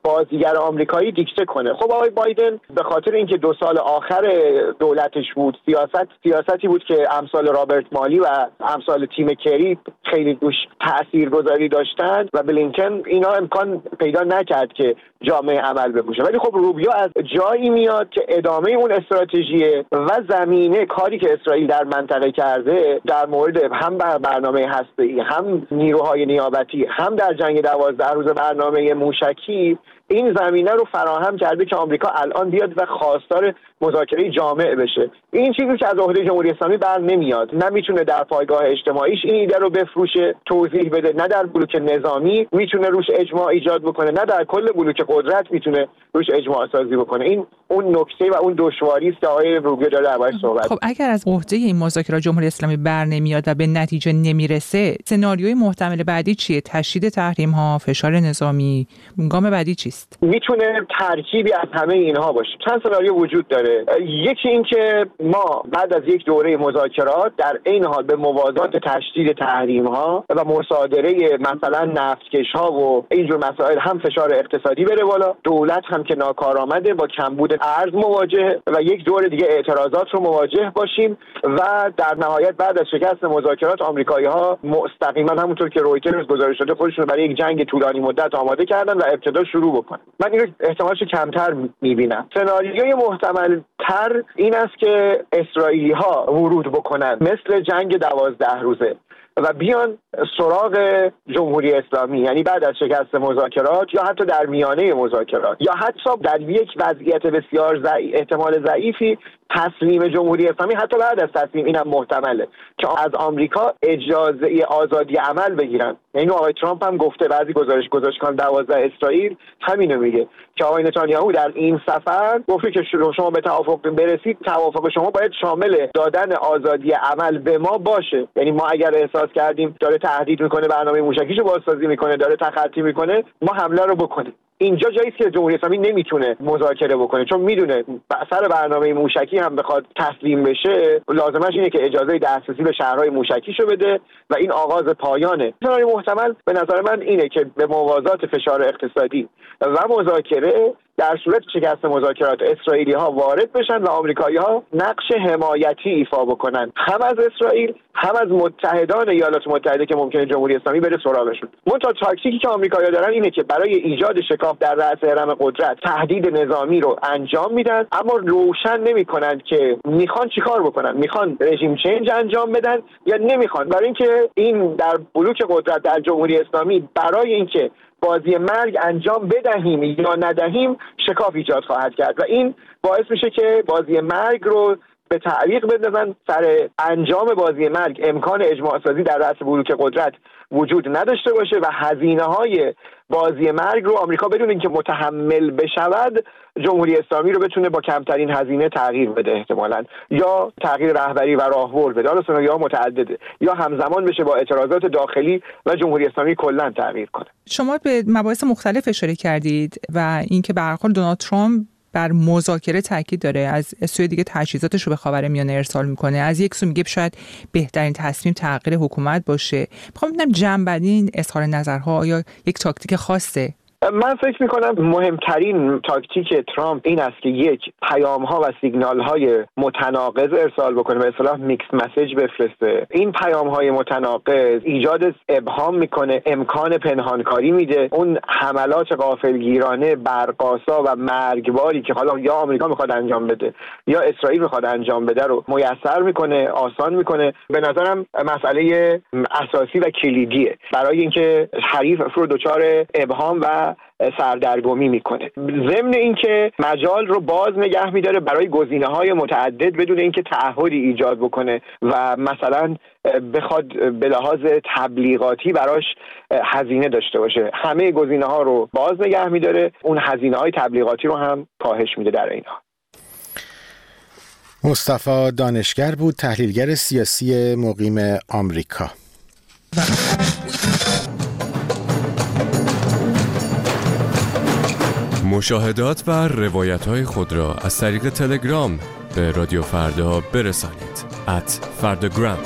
بازیگر آمریکایی دیکته کنه. خب آقای بایدن به خاطر اینکه 2 سال آخر دولتش بود، سیاستی بود که امثال رابرت مالی و امثال تیم کری خیلی دوش تاثیرگذاری داشتند و بلینکن اینا امکان پیدا نکرد که جامعه عمل بپوشه. ولی خب روبیو از جایی میاد که ادامه اون استراتژی و زمینه کاری که اسرائیل در منطقه کرده در مورد هم برنامه هسته‌ای، هم نیروهای نیابتی، هم در جنگ 12 روز برنامه موشکی، این زمینه رو فراهم کرده که آمریکا الان بیاد و خواستار مذاکره جامع بشه. این چیزی که از عهده جمهوری اسلامی بر نمیاد، نمیتونه در پایگاه اجتماعیش این ایده رو بفروشه، توضیح بده، نه در بلوک نظامی میتونه روش اجماع ایجاد بکنه، نه در کل بلوک قدرت میتونه روش اجماع سازی بکنه. این اون نکته و اون دشواری است که آقای روبیو داره دربارش صحبت. خب اگر از عهده این مذاکره جمهوری اسلامی بر نمیاد و به نتیجه نمیرسه، سناریوی محتمل بعدی چیه؟ تشدید تحریم ها، فشار نظامی، گام بعدی چیست؟ میتونه ترکیبی از همه اینها باشه. چند سناریو وجود داره. یکی این که ما بعد از یک دوره مذاکرات در عین حال به موازات تشدید تحریم ها و مصادره مثلا نفتکش ها و اینجور مسائل هم فشار اقتصادی بره بالا، دولت هم که ناکارآمده با کمبود ارز مواجه و یک دور دیگه اعتراضات رو مواجه باشیم و در نهایت بعد از شکست مذاکرات آمریکایی‌ها مستقیما همونطور که رویترز گزارش داده خودشون برای یک جنگ طولانی مدت آماده کردن و ابتدا شروع بکنن. من اینو احتمالش کمتر میبینم. سناریوی محتمل تر این است که اسرائیلی‌ها ورود بکنن مثل جنگ 12 روزه و بیان سراغ جمهوری اسلامی، یعنی بعد از شکست مذاکرات یا حتی در میانه مذاکرات یا حتی در یک وضعیت بسیار احتمال ضعیفی تسلیم جمهوری اسلامی، حتی بعد از تسلیم اینم محتمله که از آمریکا اجازه آزادی عمل بگیرن. یعنی آقای ترامپ هم گفته، بعضی گزارشگان 12 اسرائیل همینو میگه که آقای نتانیاهو در این سفر گفته که شما به توافق برسید، توافق شما باید شامل دادن آزادی عمل به ما باشه. یعنی ما اگر احساس کردیم داره تهدید میکنه، برنامه موشکیشو بازسازی میکنه، داره تخطی میکنه، ما حمله رو بکنیم. اینجا جایی است که جمهوری اسلامی نمیتونه مذاکره بکنه، چون میدونه سر برنامه موشکی هم بخواد تسلیم بشه لازمش اینه که اجازه دسترسی به شهرهای موشکیشو بده و این آغاز پایانه. سناریوی محتمل به نظر من اینه که به موازات فشار اقتصادی و مذاکره در صورت شکست مذاکرات اسرائیلی ها وارد بشن و آمریکایی ها نقش حمایتی ایفا بکنن، هم از اسرائیل هم از متحدان ایالات متحده که ممکنه جمهوری اسلامی بره سراغشون. منتها تاکتیکی که آمریکایی‌ها دارن اینه که برای ایجاد شکاف در رأس هرم قدرت تهدید نظامی رو انجام میدن، اما روشن نمیکنن که میخوان چیکار بکنن، میخوان رژیم چنج انجام بدن یا نمیخوان. برای اینکه این در بلوک قدرت در جمهوری اسلامی برای اینکه بازی مرگ انجام بدهیم یا ندهیم شکاف ایجاد خواهد کرد و این باعث میشه که بازی مرگ رو به تعویق بندازن. سر انجام بازی مرگ امکان اجماع سازی در رأس بلوک قدرت وجود نداشته باشه و هزینه‌های بازی مرگ رو آمریکا بدون اینکه متحمل بشود جمهوری اسلامی رو بتونه با کمترین هزینه تغییر بده، احتمالاً یا تغییر رهبری و راهبر بده. حالا سناریوها متعدده، یا همزمان بشه با اعتراضات داخلی و جمهوری اسلامی کلاً تغییر کنه. شما به مباحث مختلف اشاره کردید و اینکه به هر حال دونالد ترامپ بر مذاکره تاکید داره، از سوی دیگه تجهیزاتش رو به خاورمیانه ارسال میکنه، از یک سو میگه شاید بهترین تصمیم تغییر حکومت باشه. میخوام ببینم جنبندی این اظهار نظرها آیا یک تاکتیک خاصه؟ من فکر میکنم مهمترین تاکتیک ترامپ این است که یک پیام‌ها و سیگنال‌های متناقض ارسال بکنه، به اصطلاح میکس مسیج بفرسته. این پیام‌های متناقض ایجاد ابهام میکنه، امکان پنهانکاری میده. اون حملات غافلگیرانه، برق‌آسا و مرگباری که حالا یا آمریکا میخواد انجام بده یا اسرائیل میخواد انجام بده رو میسر میکنه، آسان میکنه. به نظرم مسئله اساسی و کلیدیه برای اینکه حریف رو دچار ابهام و سردرگمی میکنه، ضمن اینکه مجال رو باز نگه میداره برای گزینه‌های متعدد بدون اینکه تعهدی ایجاد بکنه و مثلا بخواد به لحاظ تبلیغاتی براش هزینه داشته باشه. همه گزینه‌ها رو باز نگه میداره، اون هزینه‌های تبلیغاتی رو هم کاهش میده در اینها. مصطفی دانشگر بود، تحلیلگر سیاسی مقیم آمریکا. مشاهدات و روایت‌های خود را از طریق تلگرام به رادیو فردا برسانید. @فرdagram.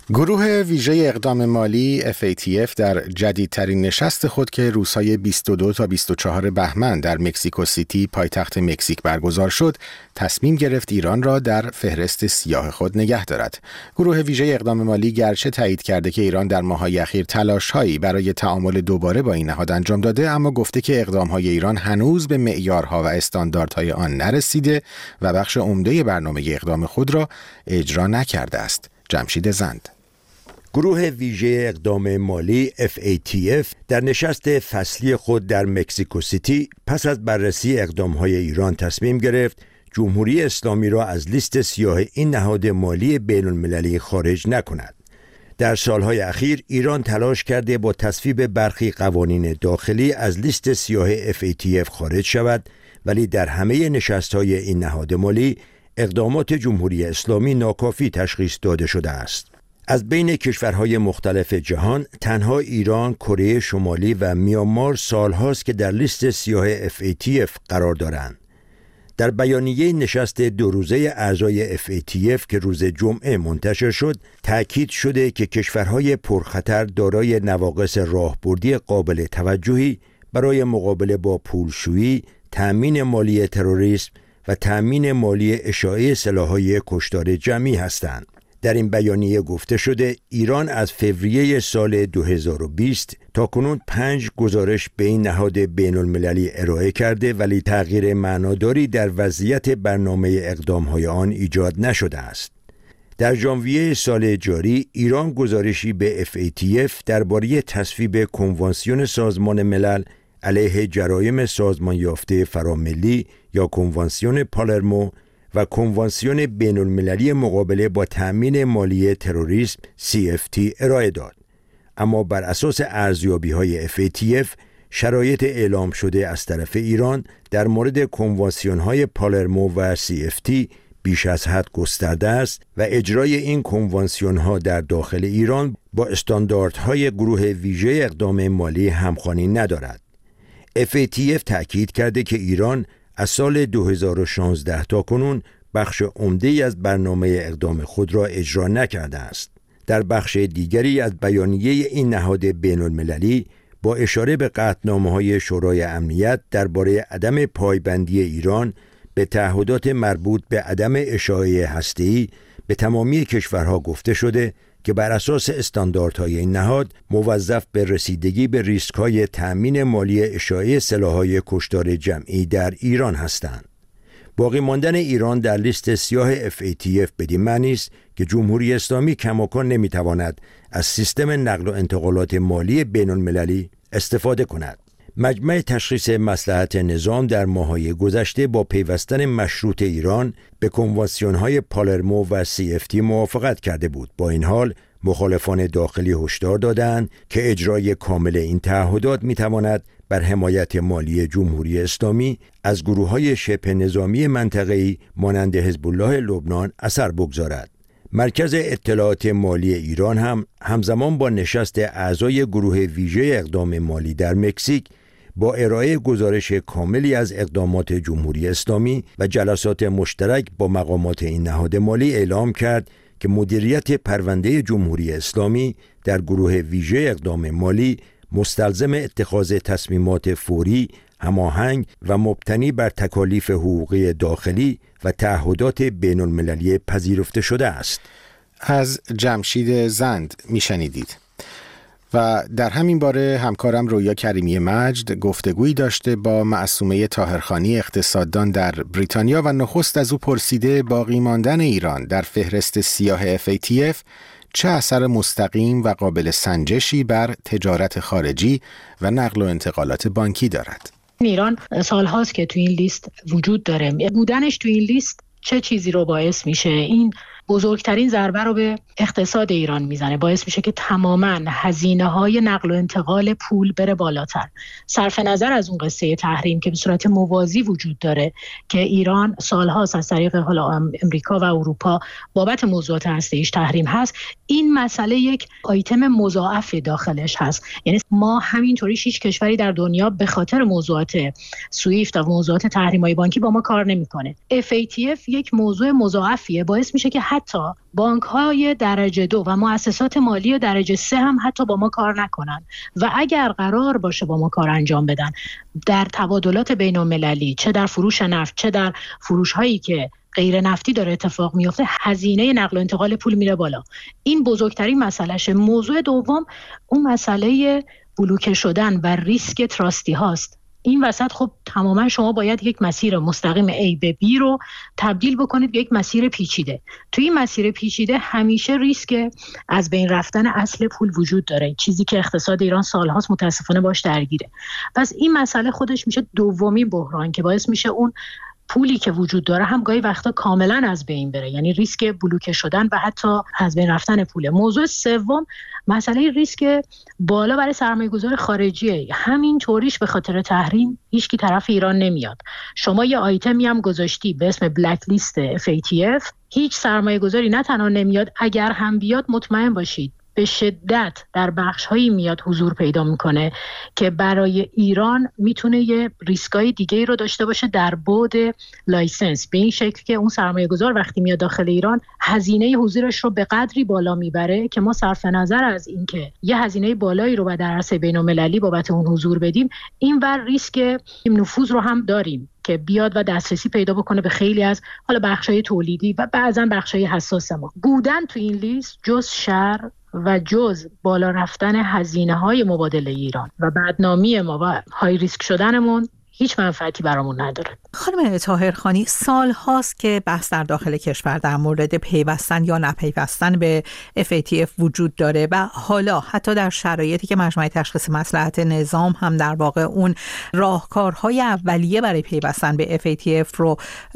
گروه ویژه اقدام مالی FATF در جدیدترین نشست خود که روزهای 22 تا 24 بهمن در مکزیکو سیتی پایتخت مکزیک برگزار شد، تصمیم گرفت ایران را در فهرست سیاه خود نگه دارد. گروه ویژه اقدام مالی گرچه تایید کرده که ایران در ماه‌های اخیر تلاش‌هایی برای تعامل دوباره با این نهاد انجام داده، اما گفته که اقدام‌های ایران هنوز به معیارها و استانداردهای آن نرسیده و بخش عمده برنامه اقدام خود را اجرا نکرده است. جمشید زند. گروه ویژه اقدام مالی FATF در نشست فصلی خود در مکزیکو سیتی پس از بررسی اقدام‌های ایران تصمیم گرفت جمهوری اسلامی را از لیست سیاه این نهاد مالی بین‌المللی خارج نکند. در سالهای اخیر ایران تلاش کرده با تصویب برخی قوانین داخلی از لیست سیاه FATF خارج شود، ولی در همه نشست‌های این نهاد مالی اقدامات جمهوری اسلامی ناکافی تشخیص داده شده است. از بین کشورهای مختلف جهان تنها ایران، کره شمالی و میانمار سالهاست که در لیست سیاه FATF قرار دارند. در بیانیه نشست 2 روزه اعضای FATF که روز جمعه منتشر شد، تأکید شده که کشورهای پرخطر دارای نواقص راهبردی قابل توجهی برای مقابله با پولشویی، تأمین مالی تروریسم و تأمین مالی اشاعه سلاح‌های کشتار جمعی هستند. در این بیانیه گفته شده ایران از فوریه سال 2020 تا کنون 5 گزارش به این نهاد بین‌المللی ارائه کرده، ولی تغییر معناداری در وضعیت برنامه اقدام‌های آن ایجاد نشده است. در ژانویه سال جاری ایران گزارشی به FATF درباره تصویب کنوانسیون سازمان ملل علیه جرایم سازمان یافته فراملی یا کنوانسیون پالرمو و کنوانسیون بین‌المللی مقابله با تأمین مالی تروریسم CFT ارائه داد. اما بر اساس ارزیابی‌های FATF شرایط اعلام شده از طرف ایران در مورد کنوانسیون‌های پالرمو و CFT بیش از حد گسترده است و اجرای این کنوانسیون‌ها در داخل ایران با استانداردهای گروه ویژه اقدام مالی همخوانی ندارد. FATF تأکید کرده که ایران از سال 2016 تا کنون بخش عمده‌ای از برنامه اقدام خود را اجرا نکرده است. در بخش دیگری از بیانیه این نهاد بین‌المللی با اشاره به قطعنامه‌های شورای امنیت درباره عدم پایبندی ایران به تعهدات مربوط به عدم اشاعه هسته‌ای به تمامی کشورها گفته شده که بر اساس استانداردهای این نهاد موظف به رسیدگی به ریسک‌های تأمین مالی اشاعه سلاح‌های کشتار جمعی در ایران هستند. باقی ماندن ایران در لیست سیاه FATF بدین معنی است که جمهوری اسلامی کماکان نمی‌تواند از سیستم نقل و انتقالات مالی بین‌المللی استفاده کند. مجمع تشخیص مصلحت نظام در ماه‌های گذشته با پیوستن مشروط ایران به کنوانسیون‌های پالرمو و CFT موافقت کرده بود. با این حال مخالفان داخلی هشدار دادند که اجرای کامل این تعهدات می‌تواند بر حمایت مالی جمهوری اسلامی از گروه‌های شبه نظامی منطقه‌ای مانند حزب الله لبنان اثر بگذارد. مرکز اطلاعات مالی ایران هم همزمان با نشست اعضای گروه ویژه اقدام مالی در مکزیک با ارائه گزارش کاملی از اقدامات جمهوری اسلامی و جلسات مشترک با مقامات این نهاد مالی اعلام کرد که مدیریت پرونده جمهوری اسلامی در گروه ویژه اقدام مالی مستلزم اتخاذ تصمیمات فوری، هماهنگ و مبتنی بر تکالیف حقوقی داخلی و تعهدات بین‌المللی پذیرفته شده است. از جمشید زند میشنیدید. و در همین باره همکارم رویا کریمی مجد گفتگویی داشته با معصومه طاهرخانی اقتصاددان در بریتانیا و نخست از او پرسیده باقی ماندن ایران در فهرست سیاه FATF چه اثر مستقیم و قابل سنجشی بر تجارت خارجی و نقل و انتقالات بانکی دارد. ایران سالهاست که تو این لیست وجود داره. بودنش تو این لیست چه چیزی رو باعث میشه؟ این بزرگترین ضربه رو به اقتصاد ایران میزنه. باعث میشه که تماما هزینه‌های نقل و انتقال پول بره بالاتر. صرف نظر از اون قصه تحریم که به صورت موازی وجود داره که ایران سالهاست از طریق امریکا و اروپا بابت موضوعات هسته‌ایش تحریم هست، این مسئله یک آیتم مضاعف داخلش هست. یعنی ما همینطوری هیچ کشوری در دنیا به خاطر موضوعات سویفت و موضوعات تحریم‌های بانکی با ما کار نمی‌کنه. FATF یک موضوع مضاعفیه، باعث میشه که حتی بانک‌های درجه 2 و مؤسسات مالی درجه 3 هم حتی با ما کار نکنن و اگر قرار باشه با ما کار انجام بدن در تبادلات بین‌المللی، چه در فروش نفت چه در فروش‌هایی که غیر نفتی داره اتفاق میفته، هزینه نقل و انتقال پول میره بالا. این بزرگترین مسئلهشه. موضوع دوم اون مسئله بلوکه شدن و ریسک تراستی هاست. این وسط خب تماما شما باید یک مسیر مستقیم A به B رو تبدیل بکنید به یک مسیر پیچیده. توی این مسیر پیچیده همیشه ریسک از بین رفتن اصل پول وجود داره، چیزی که اقتصاد ایران سالهاست متاسفانه باش درگیره. پس این مسئله خودش میشه دومین بحران که باعث میشه اون پولی که وجود داره هم گاهی وقتا کاملا از بین بره، یعنی ریسک بلوکه شدن و حتی از بین رفتن پوله. موضوع سوم مسئله ریسک بالا برای سرمایه‌گذار خارجیه. همین طوریش به خاطر تحریم هیچکی طرف ایران نمیاد. شما یه آیتمی هم گذاشتی به اسم بلک لیست FATF، هیچ سرمایه‌گذاری نه تنها نمیاد، اگر هم بیاد مطمئن باشید به شدت در بخش‌هایی میاد حضور پیدا میکنه که برای ایران میتونه یه ریسکای دیگه‌ای رو داشته باشه در بعد لایسنس، به این شکل که اون سرمایه‌گذار وقتی میاد داخل ایران هزینه حضورش رو به قدری بالا میبره که ما صرف نظر از اینکه یه هزینه بالایی رو در عرصه بین‌المللی بابت اون حضور بدیم، این ور ریسک نفوذ رو هم داریم که بیاد و دسترسی پیدا بکنه به خیلی از حالا بخش‌های تولیدی و بعضاً بخش‌های حساس ما. بودن تو این لیست جز شر و جز بالا رفتن هزینه‌های مبادله ایران و بدنامی ما و های ریسک شدنمون هیچ منفعتی برامون نداره. خانم طاهرخانی، سال هاست که بحث در داخل کشور در مورد پیوستن یا نپیوستن به FATF وجود داره و حالا حتی در شرایطی که مجمع تشخیص مصلحت نظام هم در واقع اون راهکارهای اولیه برای پیوستن به FATF رو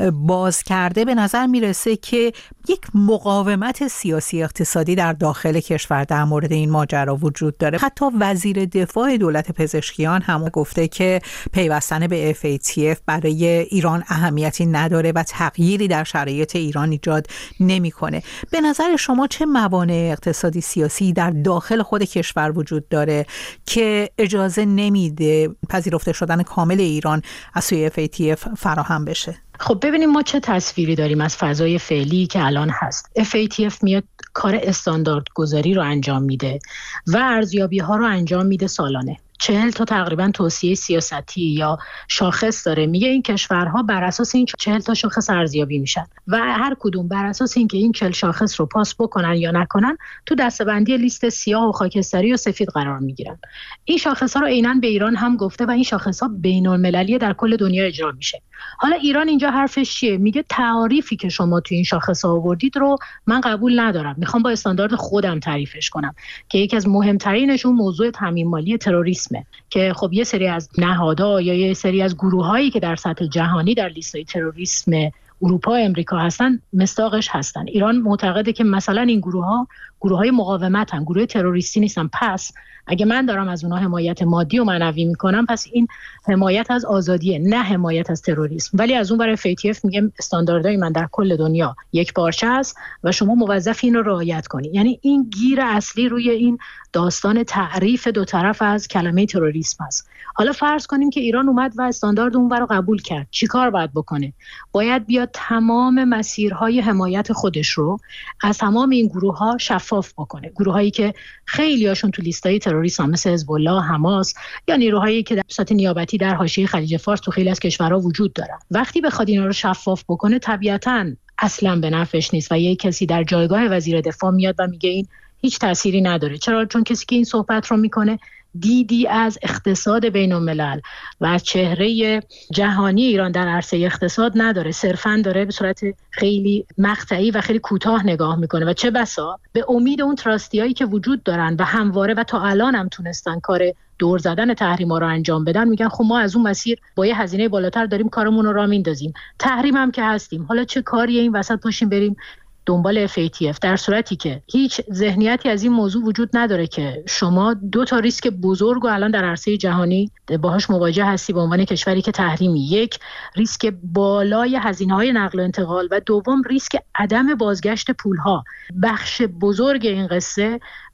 باز کرده، به نظر میرسه که یک مقاومت سیاسی اقتصادی در داخل کشور در مورد این ماجرا وجود داره. حتی وزیر دفاع دولت پزشکیان هم گفته که پیوستن به FATF برای ایران اهمیتی نداره و تغییری در شرایط ایران ایجاد نمیکنه. به نظر شما چه موانع اقتصادی سیاسی در داخل خود کشور وجود داره که اجازه نمیده پذیرفته شدن کامل ایران از سوی FATF فراهم بشه؟ خب ببینیم ما چه تصویری داریم از فضای فعلی که الان هست. FATF میاد کار استاندارد گذاری رو انجام میده و ارزیابی ها رو انجام میده سالانه. 40 تا تقریبا توصیه سیاستی یا شاخص داره، میگه این کشورها بر اساس این 40 تا شاخص ارزیابی میشن و هر کدوم بر اساس اینکه این 40 شاخص رو پاس بکنن یا نکنن تو دسته‌بندی لیست سیاه و خاکستری و سفید قرار میگیرن. این شاخص ها رو عیناً به ایران هم گفته و این شاخص ها بین‌المللی در کل دنیا اجرا میشه. حالا ایران اینجا حرفش چیه؟ میگه تعریفی که شما تو این شاخص ها آوردید رو من قبول ندارم، میخوام با استاندارد خودم تعریفش کنم که یکی از مهمترینش اون موضوع تامین مالی تروریسمه که خب یه سری از نهادها یا یه سری از گروهایی که در سطح جهانی در لیست‌های تروریسم اروپا و امریکا هستن مصداقش هستن. ایران معتقده که مثلا این گروه‌های مقاومتن، گروه تروریستی نیستن. پس اگه من دارم از اونها حمایت مادی و معنوی میکنم، پس این حمایت از آزادیه نه حمایت از تروریسم. ولی از اون برای FATF میگم استانداردهای من در کل دنیا یک پارچه است و شما موظفی این رو رعایت کنی. یعنی این گیر اصلی روی این داستان تعریف دو طرف از کلمه تروریسم است. حالا فرض کنیم که ایران اومد و استاندارد اون رو قبول کرد، چی کار باید بکنه؟ باید بیاد تمام مسیرهای حمایت خودش رو از تمام این گروه‌ها شفاف بکنه. گروهایی که خیلیاشون تو لیستای تروریسم مثل حزب الله، حماس یا نیروهایی که در صورت نیابتی در حاشیه خلیج فارس تو خیلی از کشورها وجود دارن. وقتی بخواد اینا رو شفاف بکنه طبیعتاً اصلا به نفعش نیست و یک کسی در جایگاه وزیر دفاع میاد و میگه این هیچ تأثیری نداره. چرا؟ چون کسی که این صحبت رو میکنه دیدی از اقتصاد بین الملل و از چهره جهانی ایران در عرصه اقتصاد نداره، صرفاً داره به صورت خیلی مقطعی و خیلی کوتاه نگاه میکنه و چه بسا به امید اون تراستیایی که وجود دارن و همواره و تا الان هم تونستن کار دور زدن تحریما رو انجام بدن، میگن خب ما از اون مسیر با یه هزینه بالاتر داریم کارمون رو راه میندازیم، تحریم هم که هستیم، حالا چه کاریه این وسط پاشیم بریم دنبال FATF، در صورتی که هیچ ذهنیتی از این موضوع وجود نداره که شما دو تا ریسک بزرگ و الان در عرصه جهانی باهاش مواجه هستی به عنوان کشوری که تحریمی. یک، ریسک بالای هزینه‌های نقل و انتقال و دوم ریسک عدم بازگشت پولها. بخش بزرگ این قصه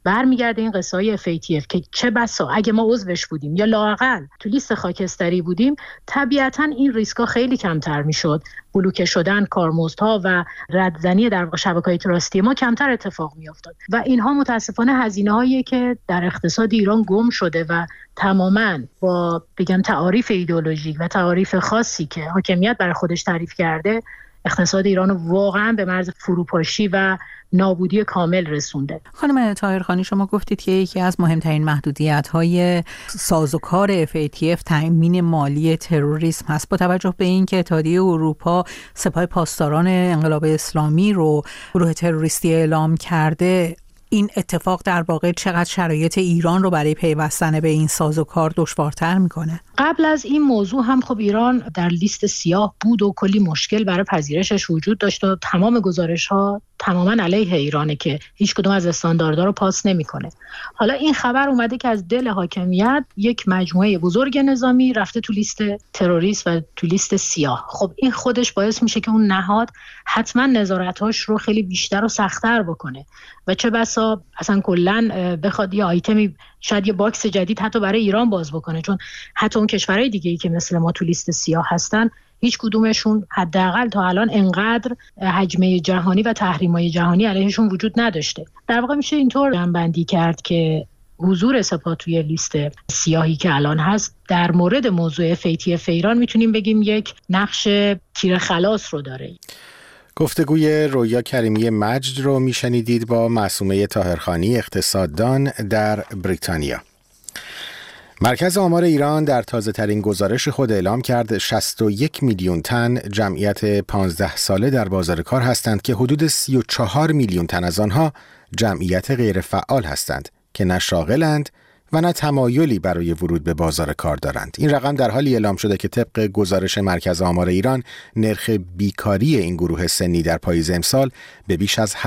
برمیگرده این قصه های FATF که چه بسا اگه ما عضوش بودیم یا لااقل تو لیست خاکستری بودیم، طبیعتاً این ریسکا خیلی کمتر میشد. بلوکه شدن کارمزدها و ردزنی در شبکه‌های تراستی ما کمتر اتفاق میافتاد و اینها متاسفانه هزینه‌هایی که در اقتصاد ایران گم شده و تماماً با بگم تعاریف ایدئولوژیک و تعاریف خاصی که حاکمیت برای خودش تعریف کرده، اقتصاد ایران رو واقعاً به مرز فروپاشی و نابودی کامل رسونده. خانم طاهرخانی، شما گفتید که یکی از مهمترین محدودیت‌های سازوکار FATF تأمین مالی تروریسم هست. با توجه به اینکه اتحادیه اروپا سپاه پاسداران انقلاب اسلامی رو گروه تروریستی اعلام کرده، این اتفاق در واقع چقدر شرایط ایران رو برای پیوستن به این سازوکار دشوارتر میکنه؟ قبل از این موضوع هم خب ایران در لیست سیاه بود و کلی مشکل برای پذیرشش وجود داشت و تمام گزارش‌ها تماما علیه ایرانه که هیچ کدوم از استانداردها رو پاس نمیکنه. حالا این خبر اومده که از دل حاکمیت یک مجموعه بزرگ نظامی رفته تو لیست تروریست و تو لیست سیاه. خب این خودش باعث میشه که اون نهاد حتما نظارت‌هاش رو خیلی بیشتر و سخت‌تر بکنه و چه بسا اصلا کلاً بخواد یه آیتمی، شاید یه باکس جدید حتی برای ایران باز بکنه، چون حتی اون کشورهای دیگه‌ای که مثل ما تو لیست سیاه هستن هیچ کدومشون حداقل تا الان انقدر هجمه جهانی و تحریم‌های جهانی علیهشون وجود نداشته. در واقع میشه اینطور جمع‌بندی کرد که حضور سپاه توی لیست سیاهی که الان هست در مورد موضوع FATF ایران میتونیم بگیم یک نقش تیر خلاص رو داره. گفتگوی رویا کریمی مجد رو میشنیدید با معصومه طاهرخانی، اقتصاددان در بریتانیا. مرکز آمار ایران در تازه‌ترین گزارش خود اعلام کرد 61 میلیون تن جمعیت 15 ساله در بازار کار هستند که حدود 34 میلیون تن از آنها جمعیت غیر فعال هستند که نه شاغلند و نه تمایلی برای ورود به بازار کار دارند. این رقم در حالی اعلام شده که طبق گزارش مرکز آمار ایران نرخ بیکاری این گروه سنی در پاییز امسال به بیش از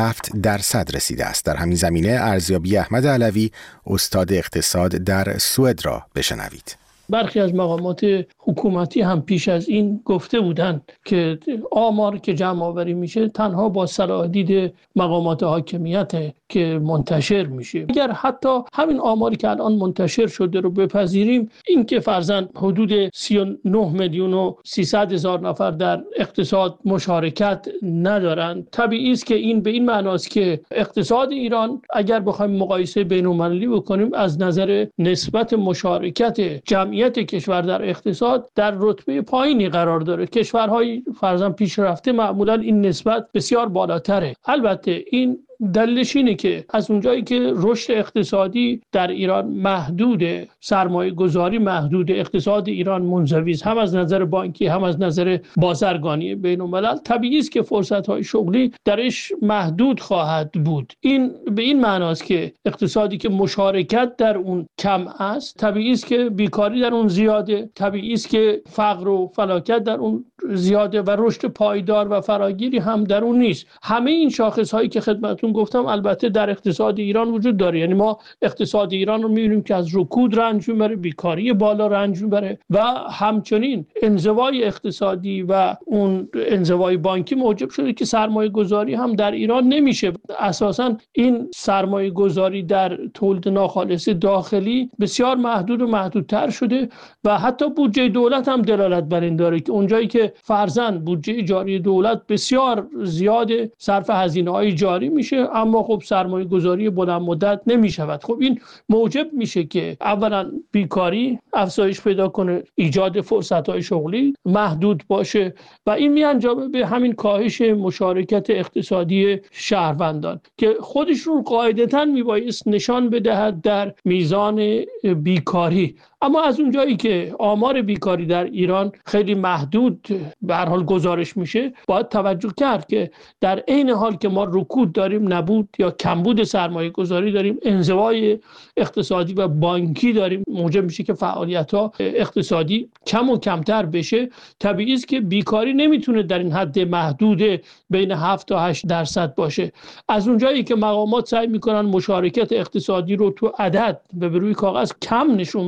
7% رسیده است. در همین زمینه ارزیابی احمد علوی، استاد اقتصاد در سوئد را بشنوید. برخی از مقامات حکومتی هم پیش از این گفته بودند که آمار که جمع آوری میشه تنها با صلاح دید مقامات حاکمیت که منتشر میشه. اگر حتی همین آماری که الان منتشر شده رو بپذیریم، این که فرضاً حدود 39 میلیون و 300 هزار نفر در اقتصاد مشارکت ندارند، طبیعی است که این به این معناست که اقتصاد ایران اگر بخوایم مقایسه بین‌المللی بکنیم از نظر نسبت مشارکت جمعیت کشور در اقتصاد در رتبه پایینی قرار داره. کشورهای فرضاً پیشرفته معمولاً این نسبت بسیار بالاتره. البته این دلیلش اینه که از اونجایی که رشد اقتصادی در ایران محدوده، سرمایه گذاری محدوده، اقتصاد ایران منزوی است، هم از نظر بانکی هم از نظر بازرگانی بین الملل، طبیعی است که فرصت‌های شغلی درش محدود خواهد بود. این به این معناست که اقتصادی که مشارکت در اون کم است، طبیعی است که بیکاری در اون زیاده، طبیعی است که فقر و فلاکت در اون زیاده و رشد پایدار و فراگیری هم در اون نیست. همه این شاخص‌هایی که خدمتتون گفتم البته در اقتصاد ایران وجود داره. یعنی ما اقتصاد ایران رو می‌بینیم که از رکود رنج می‌بره، بیکاری بالا رنج می‌بره و همچنین انزوای اقتصادی و اون انزوای بانکی موجب شده که سرمایه گذاری هم در ایران نمیشه. اساساً این سرمایه گذاری در تولید ناخالص داخلی بسیار محدود و محدودتر شده و حتی بودجه دولت هم دلالت بر این داره که اونجایی که فرضاً بودجه جاری دولت بسیار زیاده، صرف هزینه‌های جاری میشه، اما خب سرمایه گذاری بلند مدت نمی شود. خب این موجب میشه که اولا بیکاری افزایش پیدا کنه، ایجاد فرصت‌های شغلی محدود باشه و این میانجامه به همین کاهش مشارکت اقتصادی شهروندان که خودش رو قاعدتاً میبایست نشان بدهد در میزان بیکاری. اما از اونجایی که آمار بیکاری در ایران خیلی محدود به هر حال گزارش میشه، باید توجه کرد که در عین حال که ما رکود داریم، نبود یا کمبود سرمایه گذاری داریم، انزوای اقتصادی و بانکی داریم، موجب میشه که فعالیت‌ها اقتصادی کم و کمتر بشه. طبیعی است که بیکاری نمیتونه در این حد محدود بین 7 تا 8% باشه. از اونجایی که مقامات سعی میکنن مشارکت اقتصادی رو تو عدد به روی کاغذ کم نشون بدن،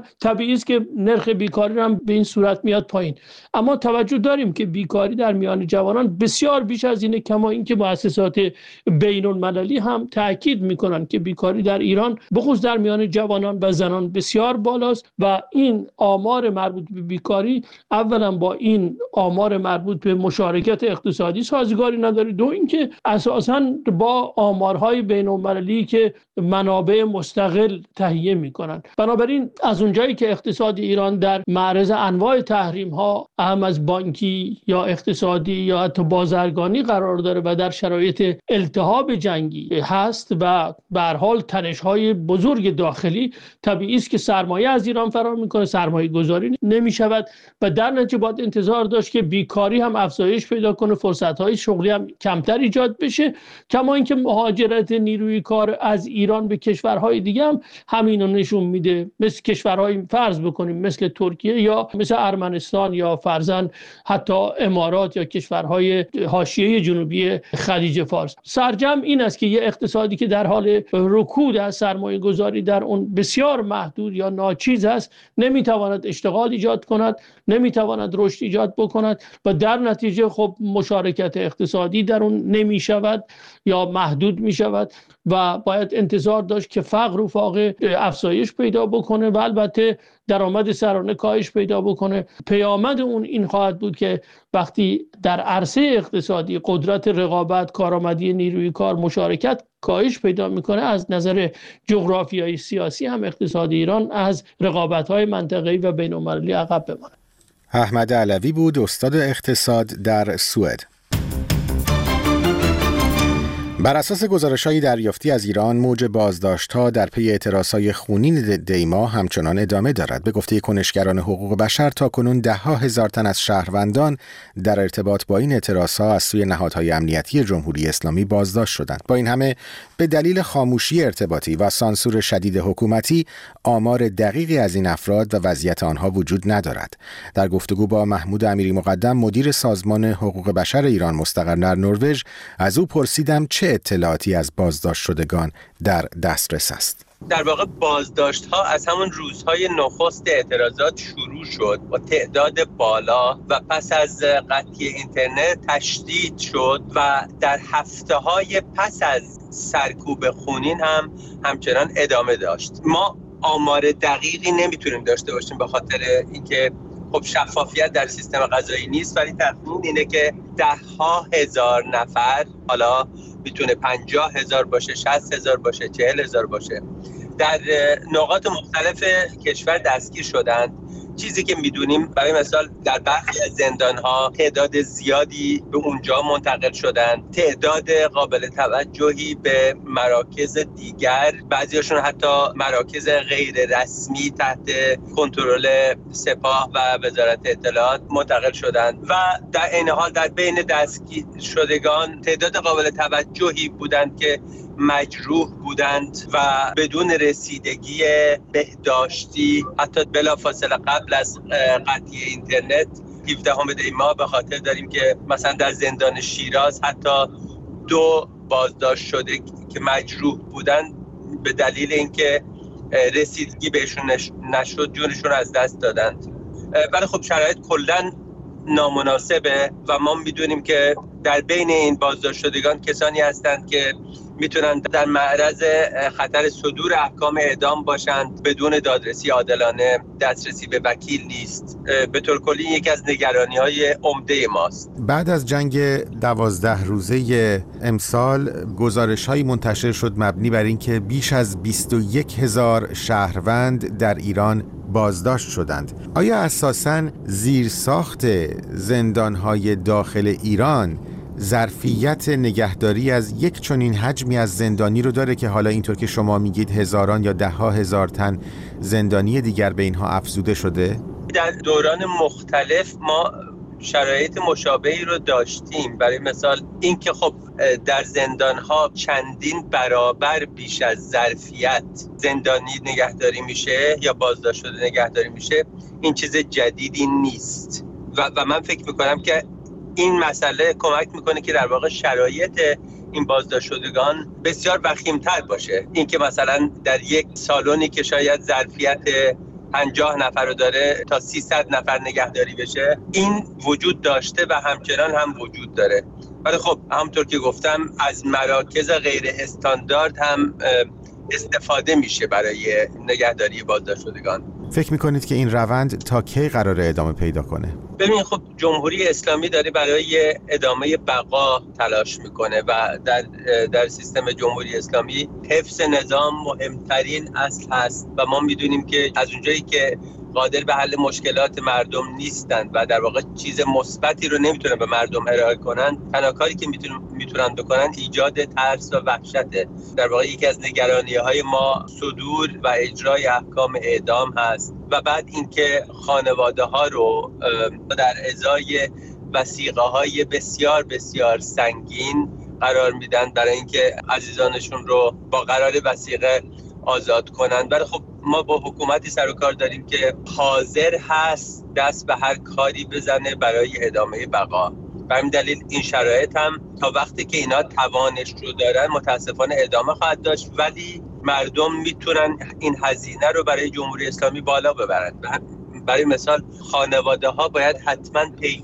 طبیعی است که نرخ بیکاری هم به این صورت میاد پایین. اما توجه داریم که بیکاری در میان جوانان بسیار بیش از اینه، کما اینکه مؤسسات بین‌المللی هم تاکید میکنن که بیکاری در ایران بخصوص در میان جوانان و زنان بسیار بالاست و این آمار مربوط به بیکاری اولا با این آمار مربوط به مشارکت اقتصادی سازگاری نداره، دو اینکه اساساً با آمارهای بین‌المللی که منابع مستقل تهیه میکنن. بنابراین از اونجایی که اقتصاد ایران در معرض انواع تحریم ها هم از بانکی یا اقتصادی یا حتی بازرگانی قرار داره و در شرایط التهاب جنگی هست و به هر حال تنش های بزرگ داخلی، طبیعی است که سرمایه از ایران فرار میکنه، سرمایه گذاری نمی شود و در نتیجه باید انتظار داشت که بیکاری هم افزایش پیدا کنه، فرصت های شغلی هم کمتر ایجاد بشه، کما اینکه مهاجرت نیروی کار از ایران به کشورهای دیگه هم همین رو نشون میده، مثل کشورهای فرض بکنیم مثل ترکیه یا مثل ارمنستان یا فرضاً حتی امارات یا کشورهای حاشیه جنوبی خلیج فارس. سرجم این است که یه اقتصادی که در حال رکود از سرمایه گذاری در اون بسیار محدود یا ناچیز است، نمیتواند اشتغال ایجاد کند، نمیتواند رشد ایجاد بکند و در نتیجه خب مشارکت اقتصادی در اون نمیشود یا محدود میشود و باید انتظار داشت که فقر و فاقه افزایش پیدا بکنه و البته درآمد سرانه کاهش پیدا بکنه. پیامد اون این خواهد بود که وقتی در عرصه اقتصادی قدرت رقابت، کارآمدی نیروی کار، مشارکت کاهش پیدا میکنه، از نظر جغرافیایی سیاسی هم اقتصاد ایران از رقابت‌های منطقه‌ای و بین‌المللی عقب بمانه. احمد علوی بود، استاد اقتصاد در سوئد. بر اساس گزارش‌های دریافتی از ایران، موج بازداشت‌ها در پی اعتراض‌های خونین دیما همچنان ادامه دارد. به گفته کنشگران حقوق بشر، تاکنون ده‌ها هزار تن از شهروندان در ارتباط با این اعتراض‌ها از سوی نهادهای امنیتی جمهوری اسلامی بازداشت شدند. با این همه به دلیل خاموشی ارتباطی و سانسور شدید حکومتی، آمار دقیقی از این افراد و وضعیت آنها وجود ندارد. در گفتگو با محمود امیری مقدم، مدیر سازمان حقوق بشر ایران مستقر در نروژ، از او پرسیدم چه اطلاعاتی از بازداشت شدگان در دسترس است. در واقع بازداشت ها از همون روزهای نخست اعتراضات شروع شد با تعداد بالا و پس از قطعی اینترنت تشدید شد و در هفته های پس از سرکوب خونین هم همچنان ادامه داشت. ما آمار دقیقی نمیتونیم داشته باشیم به خاطر اینکه خب شفافیت در سیستم قضایی نیست، ولی تخمین اینه که ده‌ها هزار نفر، حالا میتونه 50,000 باشه، 60,000 باشه، 40,000 باشه، در نقاط مختلف کشور دستگیر شدند. چیزی که میدونیم برای مثال در برخی از زندان‌ها تعداد زیادی به اونجا منتقل شدند، تعداد قابل توجهی به مراکز دیگر، بعضیاشون حتی مراکز غیر رسمی تحت کنترل سپاه و وزارت اطلاعات منتقل شدند و در این حال در بین دستگیر شدگان تعداد قابل توجهی بودند که مجروح بودند و بدون رسیدگی بهداشتی، حتی بلافاصله قبل از قطعی اینترنت 17 دیما به خاطر داریم که مثلا در زندان شیراز حتی 2 بازداشت شده که مجروح بودند به دلیل اینکه رسیدگی بهشون نشد جونشون از دست دادند. ولی خب شرایط کلاً نامناسبه و ما میدونیم که در بین این بازداشت شدگان کسانی هستند که میتونن در معرض خطر صدور احکام اعدام باشند بدون دادرسی عادلانه، دسترسی به وکیل نیست. به طور کلی یکی از نگرانی‌های عمده ماست. بعد از جنگ 12 روزه امسال گزارش‌هایی منتشر شد مبنی بر اینکه بیش از 21,000 شهروند در ایران بازداشت شدند. آیا اساساً زیرساخت زندان‌های داخل ایران ظرفیت نگهداری از یک چنین حجمی از زندانی رو داره که حالا اینطور که شما میگید هزاران یا ده‌ها هزار تن زندانی دیگر به اینها افزوده شده؟ در دوران مختلف ما شرایط مشابهی رو داشتیم. برای مثال اینکه خب در زندان‌ها چندین برابر بیش از ظرفیت زندانی نگهداری میشه یا بازداشت شده نگهداری میشه، این چیز جدیدی نیست و من فکر میکنم که این مسئله کمک میکنه که در واقع شرایط این بازداشت شدگان بسیار وخیم‌تر باشه. این که مثلا در یک سالونی که شاید ظرفیت 50 نفر رو داره تا 300 نفر نگهداری بشه. این وجود داشته و همچنان هم وجود داره. ولی خب همونطور که گفتم از مراکز غیر استاندارد هم استفاده میشه برای نگهداری بازداشت شدگان. فکر میکنید که این روند تا کی قراره ادامه پیدا کنه؟ ببین خب جمهوری اسلامی داره برای ادامه بقا تلاش میکنه و در سیستم جمهوری اسلامی حفظ نظام مهمترین اصل هست و ما میدونیم که از اونجایی که قادر به حل مشکلات مردم نیستند و در واقع چیز مثبتی رو نمیتونن به مردم ارائه کنن، تنها کاری که میتونن بکنن ایجاد ترس و وحشته. در واقع یکی از نگرانی‌های ما صدور و اجرای احکام اعدام هست و بعد اینکه خانواده‌ها رو در ازای وثیقه‌های بسیار بسیار سنگین قرار میدن برای اینکه عزیزانشون رو با قرار وثیقه آزاد کنن. ولی خب ما با حکومتی سر و کار داریم که حاضر هست دست به هر کاری بزنه برای ادامه بقا. به همین دلیل این شرایط هم تا وقتی که اینا توانش رو دارن متاسفانه ادامه خواهد داشت، ولی مردم میتونن این هزینه رو برای جمهوری اسلامی بالا ببرن. برای مثال خانواده ها باید حتما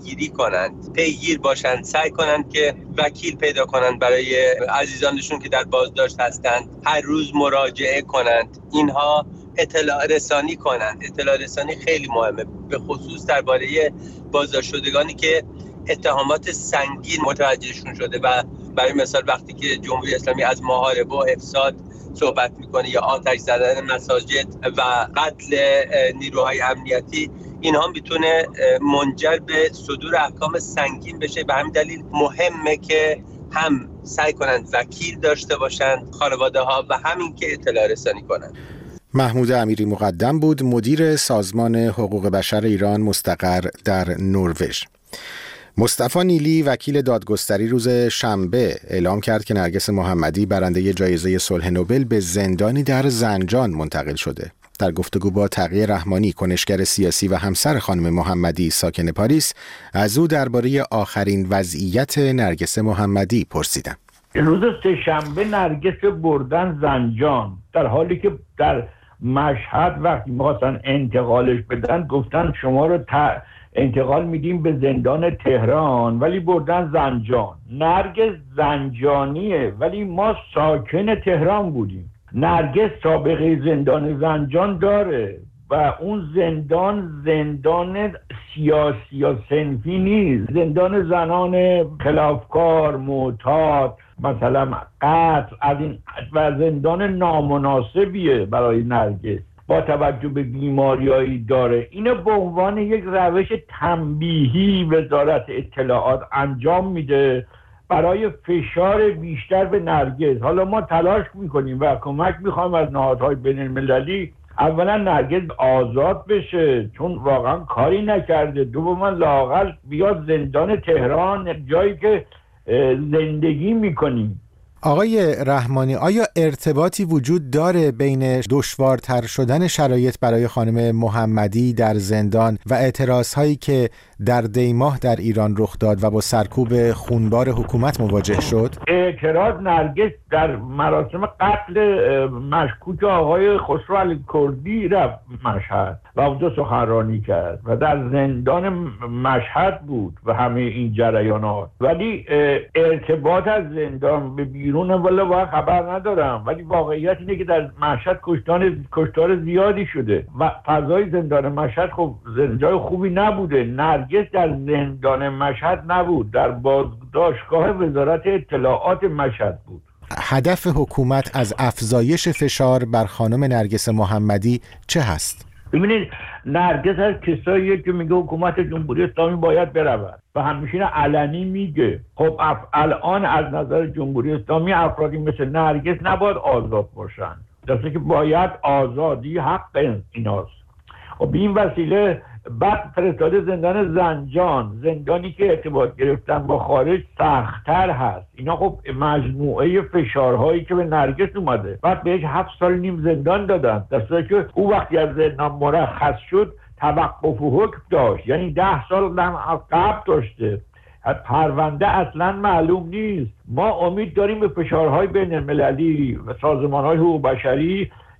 پیگیر باشند، سعی کنند که وکیل پیدا کنند برای عزیزانشون که در بازداشت هستند، هر روز مراجعه کنند، اینها اطلاع رسانی کنند. اطلاع رسانی خیلی مهمه، به خصوص درباره بازداشت شدگانی که اتهامات سنگین متوجهشون شده و برای مثال وقتی که جمهوری اسلامی از محاربه و افساد صحبت میکنه یا آتش زدن مساجد و قتل نیروهای امنیتی، اینها میتونه منجر به صدور احکام سنگین بشه. به همین دلیل مهمه که هم سعی کنند وکیل داشته باشند خانواده ها و همین که اطلاع رسانی کنند. محمود امیری مقدم بود، مدیر سازمان حقوق بشر ایران مستقر در نروژ. مصطفی نیلی وکیل دادگستری روز شنبه اعلام کرد که نرگس محمدی برنده جایزه صلح نوبل به زندانی در زنجان منتقل شده. در گفتگو با تقی رحمانی، کنشگر سیاسی و همسر خانم محمدی ساکن پاریس، از او درباره آخرین وضعیت نرگس محمدی پرسیدم. روز سه‌شنبه نرگس بردن زنجان، در حالی که در مشهد وقتی می‌خواستن انتقالش بدن گفتن شما رو انتقال میدیم به زندان تهران، ولی بردن زنجان. نرگس زنجانیه ولی ما ساکن تهران بودیم. نرگس سابقه زندان زنجان داره و اون زندان سیاسی یا صنفی نیست، زندان زنان خلافکار، معتاد، مثلا قتل، از این و زندان نامناسبیه برای نرگس با توجه به بیماریایی داره. اینو به عنوان یک روش تنبیهی وزارت اطلاعات انجام میده برای فشار بیشتر به نرگس. حالا ما تلاش میکنیم و کمک میخوایم از نهادهای بین المللی، اولا نرگس آزاد بشه چون واقعا کاری نکرده، دوما لااقل بیاد زندان تهران جایی که زندگی میکنیم. آقای رحمانی، آیا ارتباطی وجود داره بین دشوارتر شدن شرایط برای خانم محمدی در زندان و اعتراضهایی که در دیماه در ایران رخ داد و با سرکوب خونبار حکومت مواجه شد؟ اعتراض نرگس در مراسم قتل مشکوک آقای خسرو علی کردی رفت مشهد و اونجا سخنرانی کرد و در زندان مشهد بود و همه این جریانات، ولی ارتباط از زندان به بیرون والا خبر ندارم، ولی واقعیت اینه که در مشهد کشتار زیادی شده و فضای زندان مشهد خب جای خوبی نبوده. نرگس در زندان مشهد نبود، در بازداشتگاه وزارت اطلاعات مشهد بود. هدف حکومت از افزایش فشار بر خانم نرگس محمدی چه هست؟ ببینید نرگس از کساییه که میگه حکومت جمهوری اسلامی باید برود و همیشه علنی میگه. خب الان از نظر جمهوری اسلامی افرادی مثل نرگس نباید آزاد باشن، درسته که باید آزادی حق ایناست. خب به این وسیله بعد فرستاده زندان زنجان، زندانی که ارتباط گرفتن با خارج سخت‌تر هست. اینا خب مجموعه فشارهایی که به نرگس اومده، بعد بهش 7 سال نیم زندان دادن، در صورتی که او وقتی از زندان مرخص شد توقف حکم داشت، یعنی 10 سال قبل داشته. پرونده اصلا معلوم نیست. ما امید داریم به فشارهای بین المللی و سازمان‌های حقوق بشری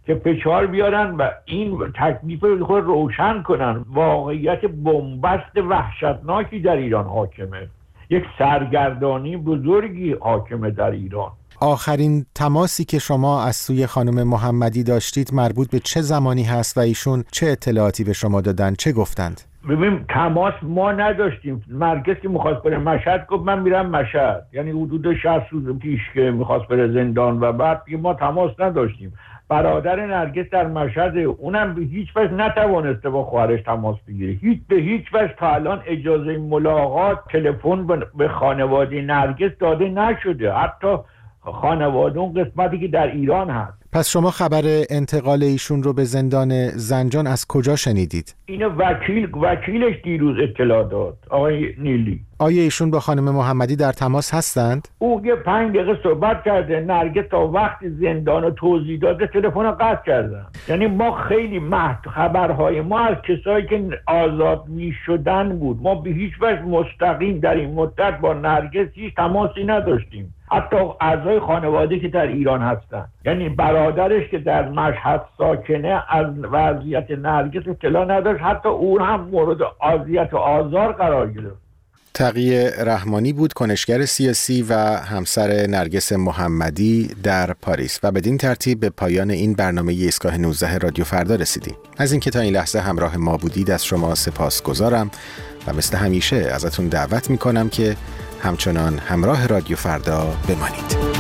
که فشار بیارن و این تکلیف رو روشن کنن. واقعیت بنبست وحشتناکی در ایران حاکمه، یک سرگردانی بزرگی حاکمه در ایران. آخرین تماسی که شما از سوی خانم محمدی داشتید مربوط به چه زمانی هست و ایشون چه اطلاعاتی به شما دادن، چه گفتند؟ ببین تماس ما نداشتیم. نرگس که میخواست بره مشهد گفت من میرم مشهد، یعنی حدود 60 روز پیش که میخواست بره زندان و بعد ما تماس نداشتیم. برادر نرگس در مشهد، اونم به هیچ وجه نتوانسته با خواهرش تماس بگیره. به هیچ وجه تا الان اجازه ملاقات تلفن به خانواده نرگس داده نشده، حتی خانواده اون قسمتی که در ایران هست. پس شما خبر انتقال ایشون رو به زندان زنجان از کجا شنیدید؟ اینو وکیلش دیروز اطلاع داد، آقای نیلی. آیا ایشون با خانم محمدی در تماس هستند؟ او یه 5 دقیقه صحبت کرده، نرگس تا وقت زندان رو توضیح داده تلفن رو قطع کردن. یعنی ما خیلی خبرهای ما از کسایی که آزاد می شدن بود. ما به هیچ وجه مستقیم در این مدت با نرگس هیچ تماسی نداشتیم، حتی اعضای خانواده که در ایران هستن. یعنی برادرش که در مشهد ساکنه از وضعیت نرگس اطلاع نداشت، حتی اون هم مورد اذیت و آزار قرار گرفت. تقی رحمانی بود، کنشگر سیاسی و همسر نرگس محمدی در پاریس. و بدین ترتیب به پایان این برنامه ایستگاه 19 رادیو فردا رسیدیم. از اینکه تا این لحظه همراه ما بودید از شما سپاسگزارم و مثل همیشه ازتون دعوت میکنم که همچنان همراه رادیو فردا بمانید.